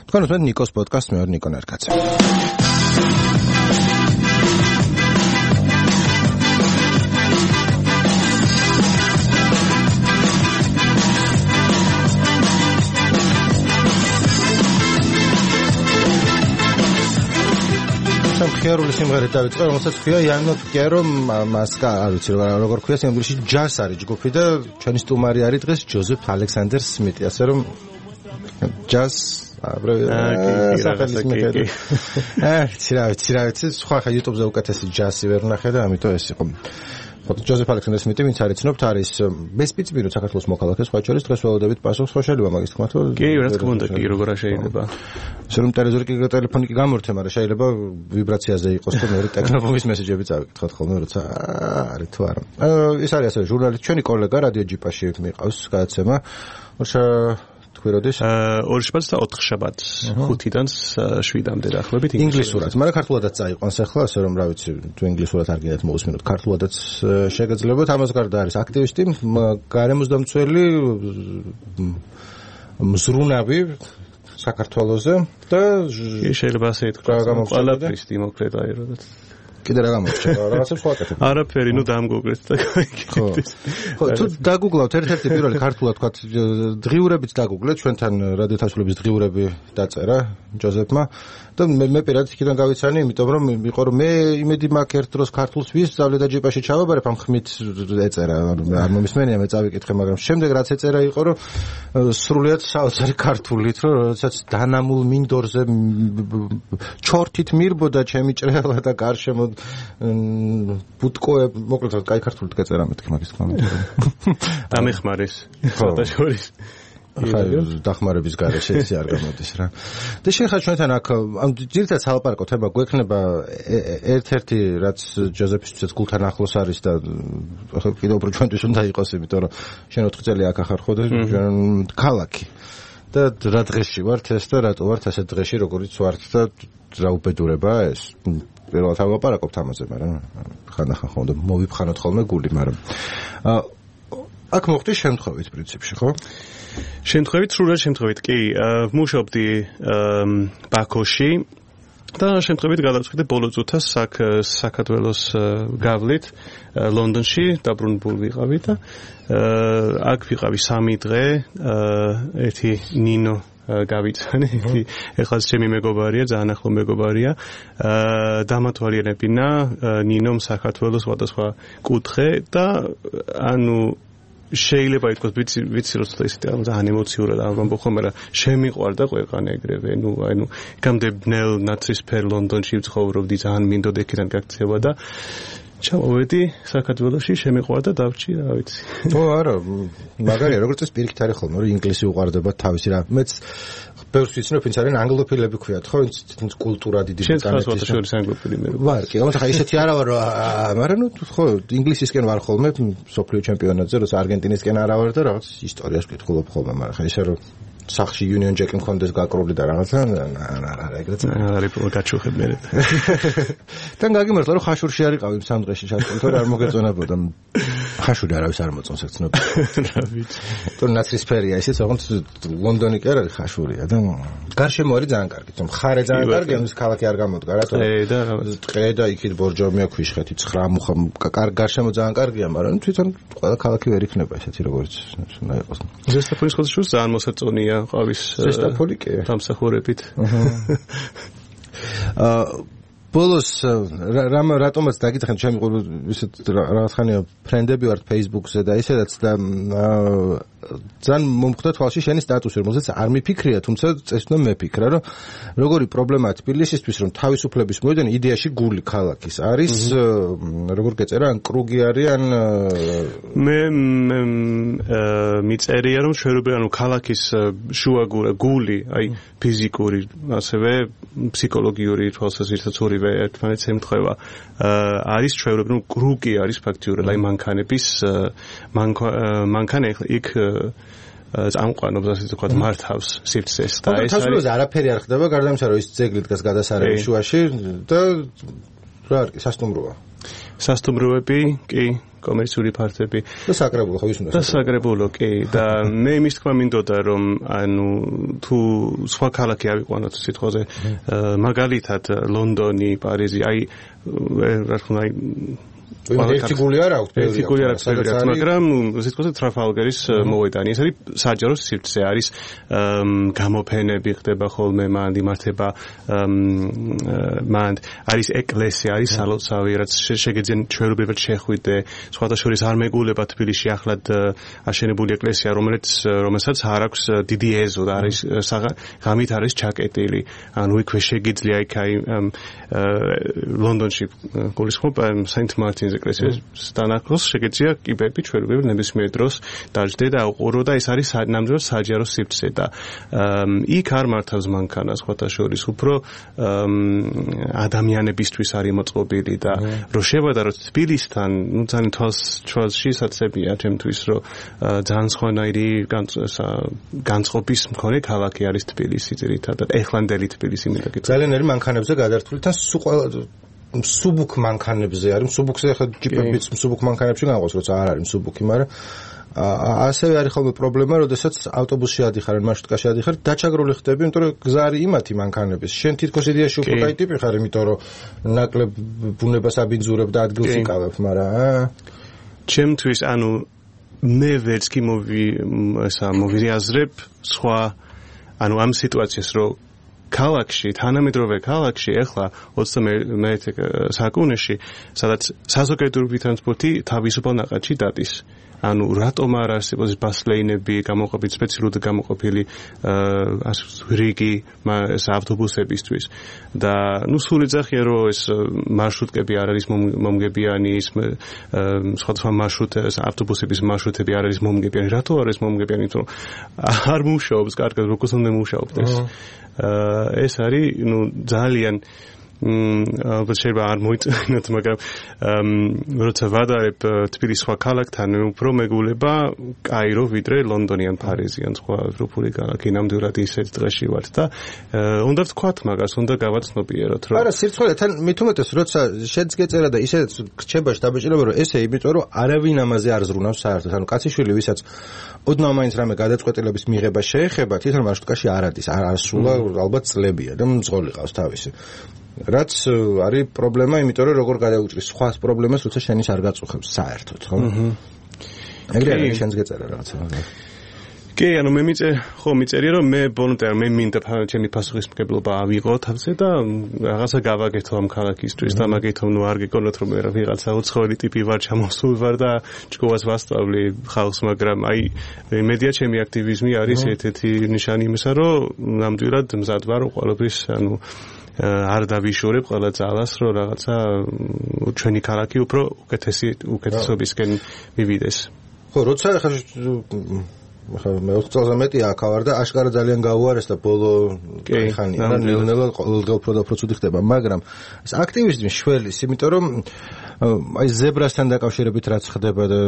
თქვენ უსმენთ ნიკოს პოდკასტს, მე ვარ ნიკო ნერკაცი. ხიარული სიმღერით დავიწყე, რომელსაც ქვია იანო ფკერო მასკა, არ ვიცი როგორ ქვია, სინამდვილეში ჯაზ არის ჯგუფი და ჩვენი სტუმარი არის დღეს ჯოზეფ ალექსანდერ სმიტი, ასე რომ ჯაზ ცირა, სხვა ხა YouTube-ზე უკეთესი ჯაზი ვერ ვნახე და ამიტომ ეს იყო. ჯოზეფ ალექსანდერ სმიტი, ვინც არ იცნობთ, არის ბესპიცმირო საქართველოს მოქალაქე, სხვა შორის დღეს ველოდებით პასუხს, ხო შეიძლება მაგის თქმა თუ? კი, რა თქმა უნდა, კი, როგორ არ შეიძლება. ასე რომ ტელефონი კი გამორთე, მაგრამ შეიძლება ვიბრაციაზე იყოს და მეორე ტექნოფონის მესეჯები წავიკითხოთ ხოლმე, როცა არის თუ არა. ეს არის ასე ჟურნალისტი, ჩვენი კოლეგა რადიო ჯიპაში მიყავს გადაცემა. ორი შაბათს და 4 შაბათს 5-დან 7-მდე დაახლოებით ინგლისურად. მაგრამ ქართულადაც წაიყვანს ახლა, ასე რომ რა ვიცი, თუ ინგლისურად არ გინდათ მოусმინოთ, ქართულადაც შეგეძლებათ. ამას გარდა არის აქტივისტი, გარემოსდამცველი, მზრუნავი საქართველოზე და შეიძლება ასე ითქვას, ყველაფრის დემოკრატია როდესაც კიდე რა გამორჩება, რაღაცებს ვაკეთებ. არაფერი, ნუ დამგუგლეთ და გაიგეთ. ხო, თუ დაგუგლავთ ერთ-ერთი პირველი ქართულად თქვა დღიურებიც დაგუგლეთ, ჩვენთან რადიო თასვლების დღიურები დაწერა ჯოზეფმა და მე პირადად იქიდან გავიცანი, იმიტომ რომ იყო რომ მე იმედი მაქვს ერთ დროს ქართულს ვისწავლე და ჯიპაში ჩავაბარებ, ამ ხმით ეწერა, არ მომისმენია, მე წავიკითხე, მაგრამ შემდეგ რაც ეწერა იყო რომ სრულიად საოცარი ქართულით, რომ როდესაც დანამულ მინდორზე ჩორთით მირბოდა ჩემი ჭრელა და გარშემო ბუტკოე, მოკლედ კაი ქართულით გაწერა მეთქი მაგის თქმა უნდა. დამეხმარის ცოტა შორის. დახმარების გარეშე ისე არ გამოდის რა. და შეხა ჩვენთან აქ ამ ძირითადად სალაპარაკო თემა გვექნება ერთ-ერთი რაც ჯოზეფისთვისაც გულთან ახლოს არის და კიდევ უფრო ჩვენთვის უნდა იყოს, იმიტომ რომ შენ 4 წელი აქ ახარ ხო და ქალაქი. და რა დღეში ვართ ეს და რატო ვართ ასეთ დღეში, როგორიც ვართ და რა უბედურებაა ეს. პირველად ავაპარაკობთ ამაზე, მაგრამ ხანდახან ხომ მოვიფხანოთ ხოლმე გული, მაგრამ აქ მოხდი შემთხვევით პრინციპში, ხო? შემთხვევით, სრულად შემთხვევით, კი, ვმუშაობდი ბაქოში და შემთხვევით გადავწყვიტე ბოლო წუთას საქართველოს გავლით ლონდონში, დაბრუნებული ვიყავი და აქ ვიყავი 3 დღე, ერთი ნინო გავიცანი, ეხლა ჩემი მეგობარია, ძალიან ახლო მეგობარია, დამათვალიერებინა ნინომ საქართველოს სხვადასხვა კუთხე და ანუ შეიძლება ითქვას ვიცი რომ ცოტა ძალიან ემოციურად ამბობ ხოლმე, მაგრამ შემიყვარდა ყველგან ეგრევე, ანუ იქამდე ბნელ ნაცრისფერ ლონდონში ვცხოვრობდი, ძალიან მინდოდა იქიდან გაქცევა და ჩავავედი საქართველოში, შემიყვარდა დავრჩი, რა ვიცი. ო არა, მაგარია, როგორც ეს პირიქით არის ხოლმე, რომ ინგლისი უყვარდება თავისი რა. მეც ბევრს ვიცნობ, ვინც არიან ანგლოფილები ქვიათ, ხო, ვინც კულტურა დიდი ბრიტანეთის. შენ შორის ანგლოფილი მე. ვარ, კი, ამიტომ ხა ისეთი არა ვარ, მაგრამ ხო, ინგლისისკენ ვარ ხოლმე, სოფლიო ჩემპიონატზე, როცა არგენტინისკენ არა ვარ და რაღაც ისტორიას ვკითხულობ ხოლმე, მაგრამ ხა ისე რომ სახში Union Jack-ი მქონდეს გაკრული და რაღაცა არა ეგრეც არის გაჩუხებ მე. თან გაგიმართლა რომ ხაშურში არიყავი 3 დღეში ჩასული, თორე არ მოგეწონებოდა. ხაშური არავის არ მოწონს ეგ ცნობილი. რა ვიცი. თორე ნაცრისფერია ისიც, ოღონდ ლონდონი კი არ არის ხაშურია და გარშემო არის ძალიან კარგი. მხარე ძალიან კარგია, ის ქალაქი არ გამოდგა რა თქმა უნდა. ტყე და იქით ბორჯომია, ქვიშხეთი, 9 მუხა, გარშემო ძალიან კარგია, მაგრამ თვითონ ყველა ქალაქი ვერ იქნება ესეთი როგორც უნდა იყოს. ზესტაფონის ხოთშუს ძალიან მოსაწონია ყავის ზესტაფონი კი დამსახურებით. ბოლოს რატომაც დაგიძახენ ჩემი ისეთ რაღაცხანია ფრენდები ვართ Facebook-ზე და ისედაც და ძალიან მომხვდა თვალში შენი სტატუსი, რომელზეც არ მიფიქრია, თუმცა წეს უნდა მეფიქრა, რომ როგორი პრობლემაა თბილისისთვის, რომ თავისუფლების მოედანი იდეაში გული ქალაქის არის, როგორ გეწერა, ან კრუგი არის, ან მე მიწერია, რომ შეუძლია, ანუ ქალაქის შუაგული გული, აი ფიზიკური, ასევე ფსიქოლოგიური თვალსაზრისით ორივე ერთმანეთს ემთხვევა. არის ჩვეულებრივ კრუგი არის ფაქტიურად, აი მანქანების მანქანა იქ წამყვანობს ასე ვთქვათ მართავს სივრცეს და ეს არის არაფერი არ ხდება გარდა იმისა რომ ის ძეგლი დგას გადასარევი შუაში და რა არის სასტუმროა სასტუმროები კი კომერციული ფართები და საკრებულო ხო ის უნდა საკრებულო კი და მე მის თქმა მინდოდა რომ ანუ თუ სხვა ქალაქი ავიყვანოთ სიტყვაზე მაგალითად ლონდონი პარიზი აი რა თქმა უნდა ერთი გული არ აქვს მაგრამ სიტყვაზე ტრაფალგარის მოედანი ეს არის საჯარო სივრცე არის გამოფენები ხდება ხოლმე მანდ იმართება მანდ არის ეკლესია არის სალოცავი რაც შეგეძენ ჩვეულებრივად შეხვიდე სხვათა შორის არ მეგულება თბილისში ახლად აშენებული ეკლესია რომელსაც არ აქვს დიდი ეზო და არის ღამით არის ჩაკეტილი ანუ იქვე შეგიძლია იქ აი ლონდონში გულისხმობ საინთ მარტინ ეკლესიის სტანაკოს შეგეძლია კიბები ჩვეულებრივად ნებისმიერ დროს დაждდე და აუყურო და ეს არის ნამდვილად საჯარო სივრცე და იქ არ მართავს მანქანა სხვათა შორის უფრო ადამიანებისთვის არის მოწყობილი და რომ შევადაროთ თბილისთან ნუ ძალიან თვალში საცებია ჩემთვის რომ ძალიან სხვანაირი განწყობის მქონე ქალაქი არის თბილისი ძირითადად ეხლანდელი თბილისი მინდა ძალიან ერი მანქანებზე გადართული თან მსუბუქ მანქანებზე არის მსუბუქზე ხა ჯიპებიც მსუბუქ მანქანებში განაყოს როცა არ არის მსუბუქი მაგრამ ასევე არის ხოლმე პრობლემა როდესაც ავტობუსში ადიხარ ან მარშრუტკაში ადიხარ დაჩაგრული ხდები იმიტომ რომ გზა არის იმათი მანქანების შენ თითქოს იდეაში უფრო კაი ტიპი ხარ იმიტომ რომ ნაკლებ ბუნებას აბინძურებ და ადგილს იკავებ მაგრამ ჩემთვის ანუ მე ვერც კი მოვიაზრებ სხვა ანუ ამ სიტუაციას რომ ქალაქში, თანამედროვე ქალაქში, ახლა 21 საუკუნეში, სადაც საზოგადოებრივი ტრანსპორტი თავისუფალ ნაყადში დადის. ანუ რატომ არ არსებობს ბასლეინები, გამოყოფილი სპეციალურად გამოყოფილი რიგი ავტობუსებისთვის და ნუ სულ ეძახია რომ ეს მარშრუტკები არ არის მომგებიანი, ის სხვადასხვა ავტობუსების მარშრუტები არ არის მომგებიანი. რატო არ არის მომგებიანი? იმიტომ არ მუშაობს კარგად, როგორც უნდა მუშაობდეს. ეს არის ნუ ძალიან ალბათ შეიძლება არ მოიწონოთ, მაგრამ როცა ვადარებ თბილისის სხვა ქალაქთან, მე უფრო მეგულება კაირო ვიდრე ლონდონი ან პარიზი ან სხვა ევროპული ქალაქი. ნამდვილად ისეთ დღეში ვართ და უნდა ვთქვათ მაგას, უნდა გავაცნობიეროთ, რომ არა სირცხვეულე თან მithumetes როცა შენც გეწერა და ისედაც რჩებაში დაბეჭდილება, რომ ესე იმიტომ რომ არავინ ამაზე არ ზრუნავს საერთოდ. ანუ კაციშვილი ვისაც ოდნავ მაინც რამე გადაწყვეტილების მიღება შეეხება, თვითონ მარშრუტკაში არ ადის, არ ასულა ალბათ წლებია და მძღოლი ყავს თავისი. რაც არის პრობლემა, იმიტომ რომ როგორ გადაუჭრის სხვა პრობლემას, როცა შენის არ გაწუხებს საერთოდ, ხო? ეგრე შენს გეწერა რაღაცა. კი, ანუ მე მიწერია რომ მე ბოლომდე მე მინდა ჩემი პასუხისმგებლობა ავიღო თავზე და რაღაცა გავაკეთო ამ ქალაქისთვის და მაგითო ნუ არ გეკონოთ რომ მე ვიღაცა უცხოელი ტიპი ვარ, ჩამოსული ვარ და ჭკუას ვასწავლი ხალხს, მაგრამ აი მედია ჩემი აქტივიზმი არის ერთ-ერთი ნიშანი იმისა, რომ ნამდვილად მზად ვარ ყოველთვის ანუ არ დავიშორებ ყველა ძალას, რომ რაღაცა ჩვენი ქალაქი უფრო უკეთესობისკენ მივიდეს. ხო, როცა მე 20 წელზე მეტია აქ ვარ და აშკარა ძალიან გაუარეს და ბოლო ხანი არა ნელ-ნელა უფრო და უფრო ცუდი ხდება, მაგრამ ეს აქტივიზმი შველის, იმიტომ რომ აი ზებრასთან დაკავშირებით რაც ხდება და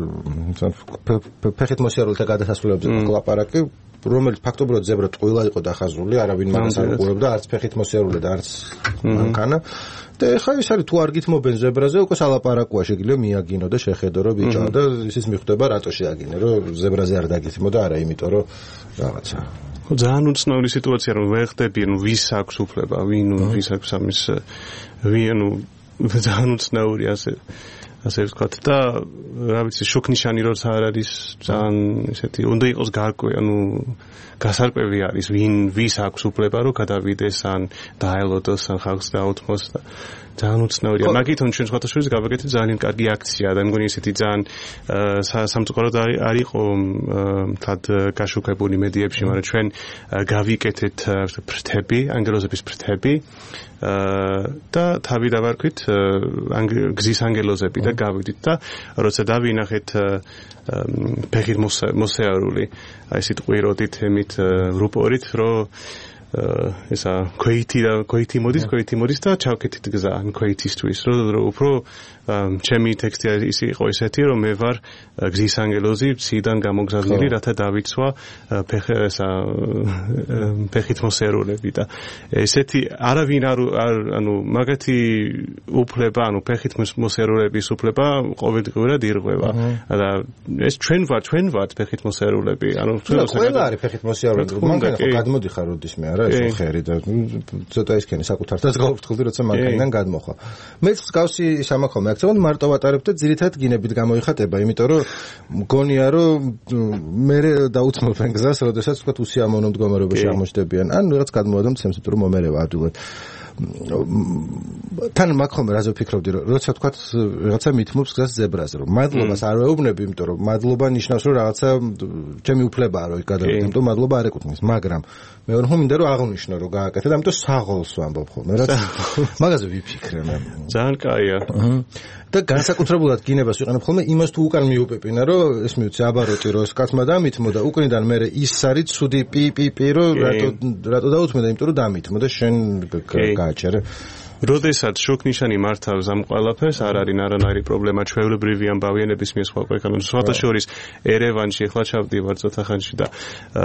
ფეხით მოსიარულეთა გადასასვლელებზე ლაპარაკი რომელიც ფაქტობრივად ზებრა ტყუილა იყო დახაზული, არავინ მაგას არ უყურებდა, არც ფეხით მოსიარულე და არც მანქანა. და ეხლა ის არის თუ არ გითმობენ ზებრაზე, უკვე სალაპარაკოა, შეგიძლია მიაგინო და შეხედო რომ ბიჭო და ისიც მიხვდება რატო შეაგინე, რომ ზებრაზე არ დაგითმო და არა იმიტომ რომ რაღაცა. ძალიან უცნაური სიტუაცია რომ ვერ ხდები, ანუ ვის აქვს უფლება, ვის აქვს ამის ანუ ძალიან უცნაური ასე ვთქვათ და რა ვიცი შუქნიშანი როცა არ არის ძალიან ესეთი უნდა იყოს გარკვევი ანუ გასარკვევი არის ვის აქვს უფლება რომ გადავიდეს ან დაელოდოს ან ხალხს დაუთმოს და ძალიან უცნაურია მაგითონ ჩვენ სხვათა შორის გავაკეთეთ ძალიან კარგი აქცია და მგონი ესეთი ძალიან სამწუხაროდ არ იყო თად გაშუქებული მედიებში მაგრამ ჩვენ გავიკეთეთ ფრთები ანგელოზების ფრთები და თავი დავარქვით გზის ანგელოზები და გავიდით და როცა დავინახეთ ფეხით მოსეარული აი ესეთ ყვიროდით ემით რუპორით რომ ესა ქვეითი მოდის და ჩავკეთით გზა ან ქვეითისთვის რომ უფრო ჩემი ტექსტი ის იყო ესეთი რომ მე ვარ გზის ანგელოზი ციდან გამოგზავნილი რათა დავიცვა ფეხით მოსერულები და ესეთი არავინ ანუ მაგათი უფლება ანუ ფეხით მოსერულების უფლება ყოველდღიურად ირღვევა და ეს ჩვენ ვართ ფეხით მოსერულები ანუ ყველა არის ფეხით მოსერულები მანქანა ხო გადმოდიხარ როდისმე არა ეს ხერი და ცოტა ისქენი საკუთართაც გავფრთხილდი როცა მანქანიდან გადმოხვა მეც მსგავსი სამახო აქცევან მარტო ვატარებ და ძირითადად გინებით გამოიხატება, იმიტომ რომ მგონია რომ მე დაუცნობენ გზას, როდესაც თქვა უსიამოვნო მდგომარეობაში აღმოჩნდებიან. ან რაღაც გადმოვადამ ცემს რომ მომერევა ადვილად. თან მაგხომ რაზე ვფიქრობდი რომ როცა თქვა რაღაცა მithმობს გზას ზებრაზე რომ მადლობას არ ვეუბნები, იმიტომ რომ მადლობა ნიშნავს რომ რაღაცა ჩემი უფლებაა რომ გადავიდე, იმიტომ მადლობა არ ეკუთვნის, მაგრამ მე ვარ მინდა რომ აღნიშნო რომ გააკეთე და ამიტომ საღოლს ვამბობ ხოლმე რაც მაგაზე ვიფიქრე მე. ძალიან კაია. და განსაკუთრებულად გინებას ვიყენებ ხოლმე იმას თუ უკან მიუპეპინა რომ ეს მივცე აბაროტი რომ ეს კაცმა დამithmo და უკნიდან მე ის არის ცუდი პი რომ რატო დაუთმე და იმიტომ რომ დამithmo და შენ გააჩერე როდესაც შოქნიშანი მართავს ამ ყველაფერს არ არის არანაირი პრობლემა ჩვეულებრივი ამბავი ნებისმიერ სხვა ქვეყანაში სხვათა შორის ერევანში ახლა ჩავდივარ ცოტა ხანში და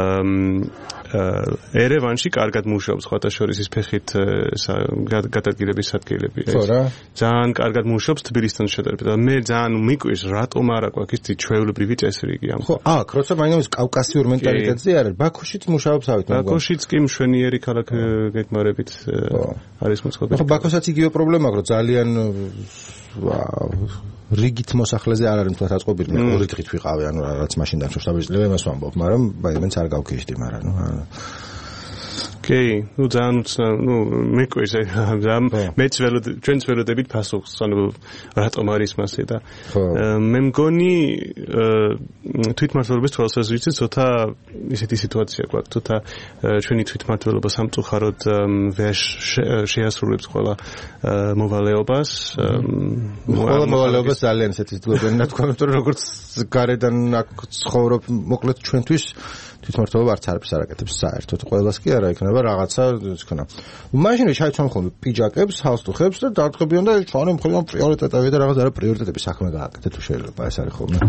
ერევანში კარგად მუშაობს სხვათა შორის ის ფეხით გადადგილების ადგილები ძალიან კარგად მუშაობს თბილისთან შედარებით და მე ძალიან მიკვირს რატომ არ აქვს ის ჩვეულებრივი წესრიგი ამ ხო აქ როცა მაინც კავკასიურ მენტალიტეტზე არის ბაქოშიც მუშაობს ავით ბაქოშიც კი მშვენიერი ქალაქ გეგმარებით არის მოწყობილი ბაქოსაც იგივე პრობლემა აქვს, რომ ძალიან რიგით მოსახლეზე არ არის თუნდაც აწყობილი, მე ორი დღით ვიყავი, ანუ რაღაც მაშინ დარჩა შტაბის ლევას ვამბობ, მაგრამ მაინც არ გავქეშდი, მაგრამ კი, ძალიან მეკვირს მეც ჩვენც ველოდებით პასუხს, ანუ რატომ არის მასე და მე მგონი თვითმმართველობის თვალსაზრისით ცოტა ისეთი სიტუაცია გვაქვს, ცოტა ჩვენი თვითმმართველობა სამწუხაროდ ვერ შეასრულებს ყველა მოვალეობას. ყველა მოვალეობას ძალიან ისეთი სიტუაცია თქვა, რომ როგორც გარედან აქ ცხოვრობ, მოკლედ ჩვენთვის თვითმმართველობა არც არაფერს არ აკეთებს საერთოდ ყველას კი არა იქნება რაღაცა თქონა მაშინვე ჩაიცვამ ხოლმე პიჯაკებს ჰალსტუხებს და დარტყებიან და ჩვენი მხრიდან პრიორიტეტები და რაღაც არა პრიორიტეტები საქმე გააკეთე თუ შეიძლება ეს არის ხოლმე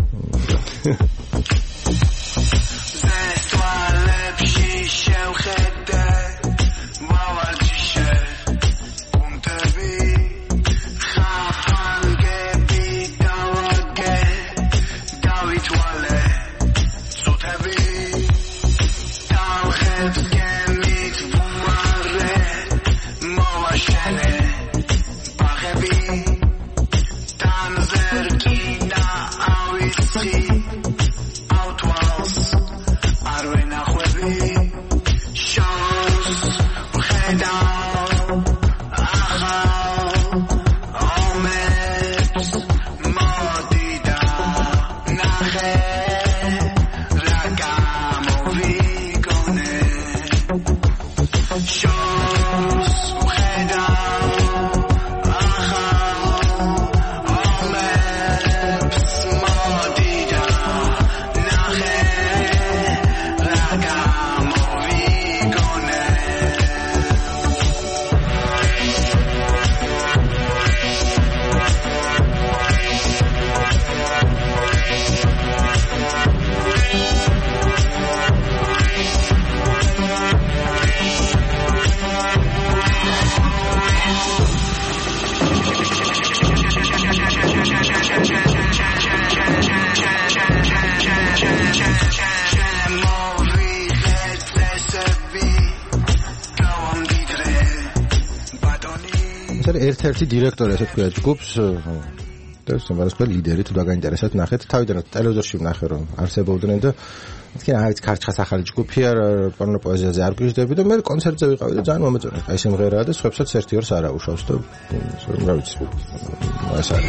ერთ-ერთი დირექტორი ასე თქვია ჯგუფს და სიმღერას ყველა ლიდერი თუ დაგაინტერესებთ ნახეთ თავიდანაც ტელევიზორში ვნახე რომ არსებობდნენ და თქვენ აი ეს ქარჩხას ახალი ჯგუფია პანო პოეზიაზე არ გვიждები და მე კონცერტზე ვიყავი და ძალიან მომეწონა აი სიმღერაა და სხვებსაც ერთი ორს არ აუშავს და რა ვიცი ეს არის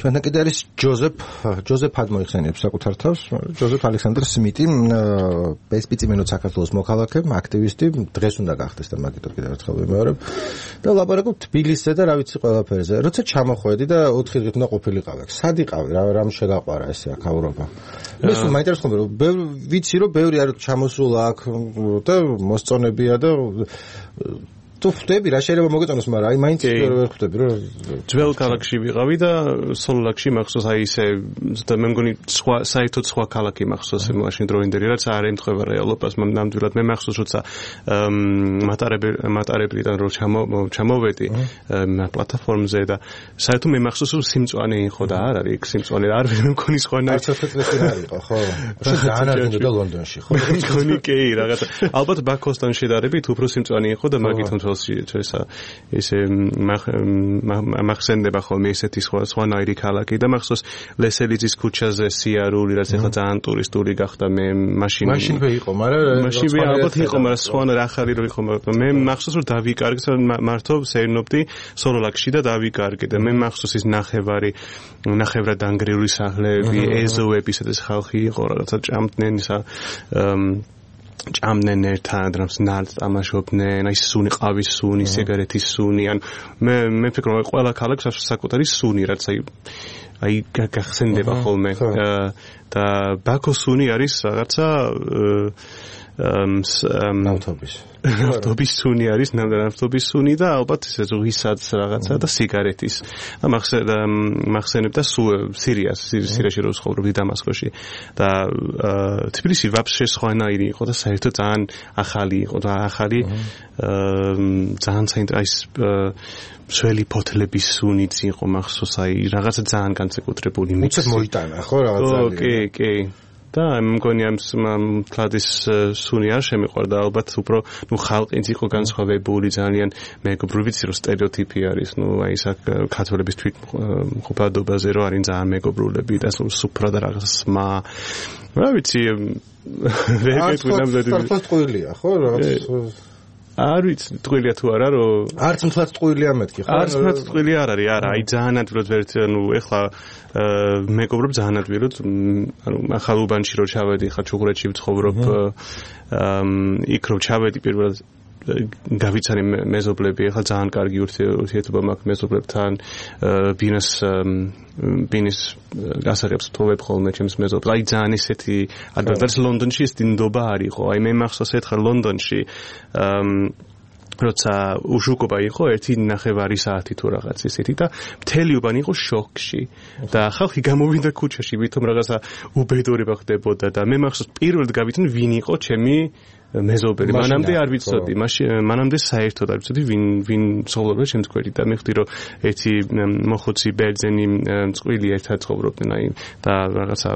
ჩვენთან კიდე არის ჯოზეფ მოიხსენიებს საკუთარ თავს, ჯოზეფ ალექსანდრ სმიტი, ბესპიციმენო საქართველოს მოქალაქე, აქტივისტი, დღეს უნდა გახდეს და მაგით კიდევ ერთხელ ვიმეორებ და ლაპარაკობ თბილისზე და რა ვიცი ყველაფერზე. როცა ჩამოხვედი და 4 დღით უნდა ყოფილიყავი, სად იყავი, რამ შეგაყვარა ესე აქ ევროპა. მე სულ მაინტერესებდა რომ ვიცი რომ ბევრი არ ჩამოსულა აქ და მოსწონებია და თუ ხვდები რა შეიძლება მოგეწონოს, მაგრამ აი მაინც ვერ ხვდები რომ ძველ ქალაქში ვიყავი და სოლოლაკში მახსოვს აი ესე და მე მგონი საერთოდ სხვა ქალაქი მახსოვს მაშინ დროინდელი რაც არ ემთხვევა რეალობას ნამდვილად მე მახსოვს როცა მატარებლიდან რო ჩამოვედი პლატფორმზე და საერთოდ მე მახსოვს რომ სიმწვანე იყო და არ არის სიმწვანე არ მგონი სხვანაირად არ იყო ხო დაანადგინდა ლონდონში ხო მგონი კი რაღაცა ალბათ ბაქოსთან შედარებით უფრო სიმწვანე იყო და მაგით ესე მახსენდება ხოლმე ესეთი სხვანაირი ქალაქი და მახსოვს ლესელიძის ქუჩაზე სიარული რაც ახლა ძალიან ტურისტული გახდა მე მაშინვე იყო მაგრამ მაშინვე ალბათ იყო მაგრამ სხვანაირ ახალი რო იყო მე მახსოვს რომ დავიკარგე მართო სერნობდი სოლოლაკში და დავიკარგე და მე მახსოვს ის ნახევრად დანგრეული სახლები ეზოები სადაც ხალხი იყო რაღაცა ჭამდნენ ჭამდნენ ერთად რამს ნალს თამაშობდნენ აი სუნი ყავის სუნი სიგარეტის სუნი ან მე ფიქრობ აი ყველა ქალაქს აქვს საკუთარი სუნი რაც აი გახსენდება ხოლმე და ბაქოს სუნი არის რაღაცა ნავთობის სუნი არის ნავთობის სუნი და ალბათ ესე ზღვისაც რაღაცა და სიგარეტის და მახსენებდა სირიაში რო ცხოვრობდი დამასკოში და თბილისი ვაფშე სხვანაირი იყო და საერთოდ ძალიან ახალი იყო და ძალიან მსველი ფოთლების სუნიც იყო მახსოვს აი რაღაცა ძალიან განსაკუთრებული მიცეთ მოიტანა ხო რაღაცა კი და მგონი ამ კლადის სუნი არ შემიყვარდა ალბათ უფრო ხალხიც იყო განსხვავებული ძალიან მეგობრული ვიცი რომ სტერეოტიპი არის აი ეს ქართველების თვითმყოფადობაზე რომ არიან ძალიან მეგობრულები და სუფრა და რაღაც სმა რა ვიცი არც ტყუილია ხო რაღაც არ ვიცი ტყუილია თუ არა რომ არც მთლად ტყუილია მეთქი ხო არც მთლად ტყუილი არ არის არა აი ძალიან ადვილად ეხლა მეგობრობ ძალიან ადვილად ახალ უბანში რო ჩავედი ხა ჩუღურეთში ვცხოვრობ იქ რო ჩავედი პირველად გავიცანი მეზობლები ახლა ძალიან კარგი ურთიერთობა მაქვს მეზობლებთან ბინის გასაღებს ვთხოვებ ხოლმე ჩემს მეზობლებს აი ძალიან ისეთი ადრე ლონდონში ეს დინდობა არისო აი მე მახსოვს ერთხელ ლონდონში როცა უშუქობა იყო 1.5 საათი თუ რაღაც ისეთი და მთელი უბანი იყო შოკში და ხალხი გამოვიდა ქუჩაში ვითომ რაღაცა უბედურება ხდებოდა და მე მახსოვს პირველად გავიცანი ვინ იყო ჩემი მეზობელი მანამდე არ ვიცოდი მანამდე საერთოდ არ ვიცოდი ვინ ცხოვრობდა ჩემს გვერდით და მივხვდი რომ ერთი მოხუცი ბერძენი წყვილი ერთად ცხოვრობდნენ აი და რაღაცა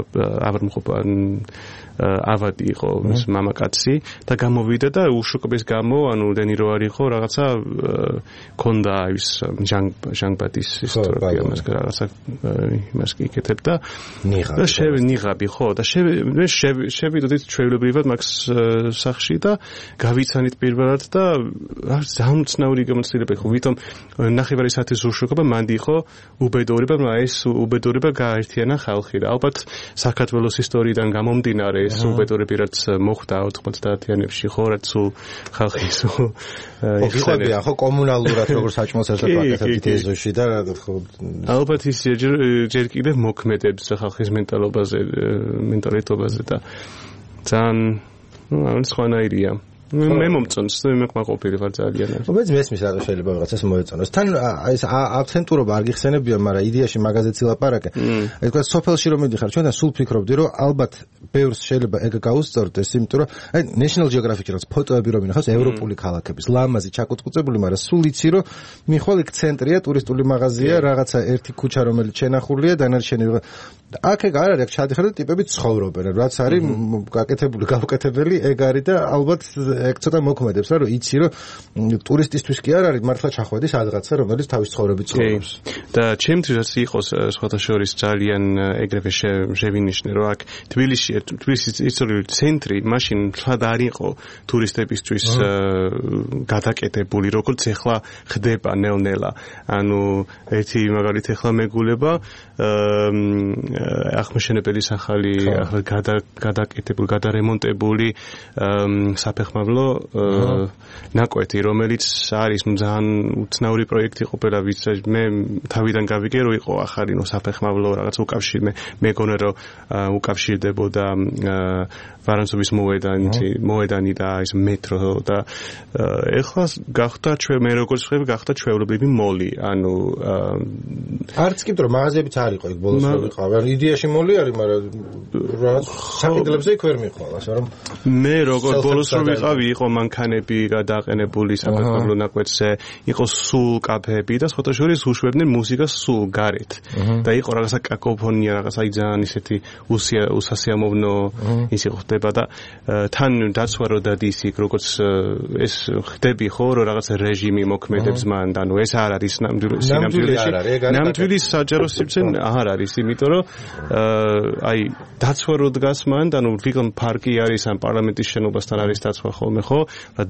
ავადი იყო ეს მამაკაცი და გამოვიდა და უშუქობის გამო ანუ დენი რო არ იყო რაღაცა ქონდა ის ჟანგბადის ისტორია მას რაღაცა იმას იკეთებდა ნიღაბი ხო და შევიდოდით ჩვეულებრივად მაქს სახში და გავიცანით პირველად და ძალიან ცნაური გამოცდილება იყო ვითომ ნახევარი საათის უშუქობა მანდი იყო უბედურება მაგრამ ეს უბედურება გააერთიანა ხალხი და ალბათ საქართველოს ისტორიიდან გამომდინარე ეს უბედურები რაც მოხდა 90-იანებში ხო რაც ხალხი იხსენებია ხო კომუნალურად როგორ საჭმელს ერთად ვაკეთებთ ეზოში და ხო ალბათ ის ჯერ კიდევ მოქმედებს ხალხის მენტალიტეტობაზე და ძალიან ანუ სხვანაირია მე მომწონს მე ყოფილი ვარ ძალიან მეც მესმის რა შეიძლება რაღაცას მოეწონოს თან ეს აქცენტურობა არ გიხსენებია მაგრამ იდეაში მაგაზეც ილაპარაკე ეს თქვა სოფელში რომ მიდიხარ ჩვენთან სულ ფიქრობდი რომ ალბათ ბევრს შეიძლება ეგ გაუსწორდეს იმიტომ რომ აი National Geographic-ი რაც ფოტოები რომ ინახავს ევროპული ქალაქების ლამაზი ჩაკუწკუწებული მაგრამ სულ იცი რომ მიხვალ იქ ცენტრია ტურისტული მაღაზია რაღაცა ერთი ქუჩა რომელიც შენახულია დანარჩენი აქ ეგ არ არის ჩადიხარ და ტიპები ცხოვრობენ რაც არის გაკეთებული გავკეთებელი ეგ არის და ალბათ ეგ ცოტა მოქმედებს რა, რომ იცი რომ ტურისტისთვის კი არ არის მართლა ჩახვედი სადღაცა, რომელიც თავის ცხოვრებით ცხოვრობს. და ჩემთვის იყოს სხვათა შორის ძალიან ეგრევე შევინიშნე, რომ აქ თბილისის ისტორიული ცენტრი მაშინ სად არ იყო ტურისტებისთვის გადაკეთებული, როგორც ეხლა ხდება ნელ-ნელა. ანუ ერთი მაგალითი ეხლა მეგულება აღმაშენებელი სახალი ახლა გადაკეთებული, გადარემონტებული საფეხმავლო ნაკვეთი, რომელიც არის ძალიან უცნაური პროექტი ყოფილა, ვის მე თავიდან გავიგე, რომ იყო ახალი საფეხმავლო რაღაც უკავშირი, მეგონა რომ უკავშირდებოდა ვარანცობის მოედანი და ის მეტრო და ეხლა გახდა მე როგორც ვხედავ გახდა ჩვეულებრივი მოლი, ანუ არც კი რომ მაღაზიებიც არ იყო იქ ბოლოს რომ ვიყავი, ანუ იდეაში მოლი არის, მაგრამ რაღაც საკითხებზე იქ ვერ მიხვალ, ასე რომ მე როგორც ბოლოს რომ ვიყავი, იყო მანქანები გადაყენებული საფეხმავლო ნაკვეთზე, იყო სულ კაფეები და სხვათა შორის უშვებდნენ მუსიკას სულ გარეთ და იყო რაღაცა კაკოფონია, რაღაცა ძალიან ისეთი უსასიამოვნო ის იყო ხდება და თან დაცვა რო დადის იქ როგორც ეს ხდები ხო რომ რაღაც რეჟიმი მოქმედებს მან, ანუ ეს არ არის ნამდვილის საჯარო სივრცე არ არის, იმიტომ რომ აი დაცვა რო დგას მან, ანუ ვიგონ პარკი არის ან პარლამენტის შენობასთან არის დაცვა ხოლმე ხო და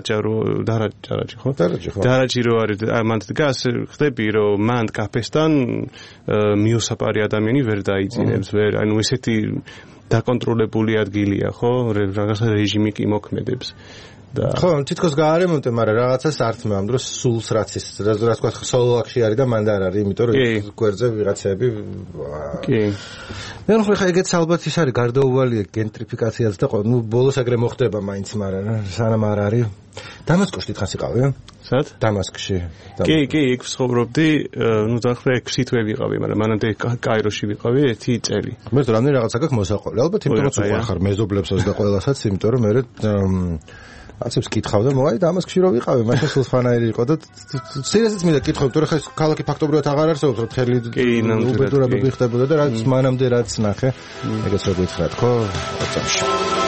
დარაჯი რო არის მან დგას, ხდები რომ მან კაფესთან მიუსაფარი ადამიანი ვერ დაიძინებს, ანუ ესეთი დაკონტროლებული ადგილია, ხო? რაღაცა რეჟიმი კი მოქმედებს. ხო, თითქოს გაარემონტე, მაგრამ რაღაცა სართმე ამ დროს სულს რაც ის რაც თქვა სოლოაქში არის და მან და არ არის, იმიტომ რომ გვერდზე ვიღაცები კი. მე ხო ხა ეგეც ალბათ ის არის გარდაუვალია გენტრიფიკაციაც და ნუ ბოლოს ეგრე მოხდება მაინც, მაგრამ სანამ არ არის. დამასკოში დიდხანს იყავი? სად? დამასკში. კი, იქ ვცხოვრობდი, ნუ დაახლოებით 6 თვე ვიყავი, მაგრამ მანამდე კაიროში ვიყავი 1 წელი. მე რამდენი რაღაცა გაქვს მოსაყოლი. ალბათ იმიტომ რომ უყარ მეზობლებსაც და ყველასაც, იმიტომ რომ მე აცებს კითხავ და მოაი დამასკში რო ვიყავი, მაშინ სულ ფანაერი იყო და სერიოზად მინდა კითხავ, თორე ხა ქალაქი ფაქტობრივად აღარ არსებობს, რომ მთელი უბედურებები ხდებოდა და რაც მანამდე რაც ნახე, ეგეც რო გითხრათ, ხო? ოცამში.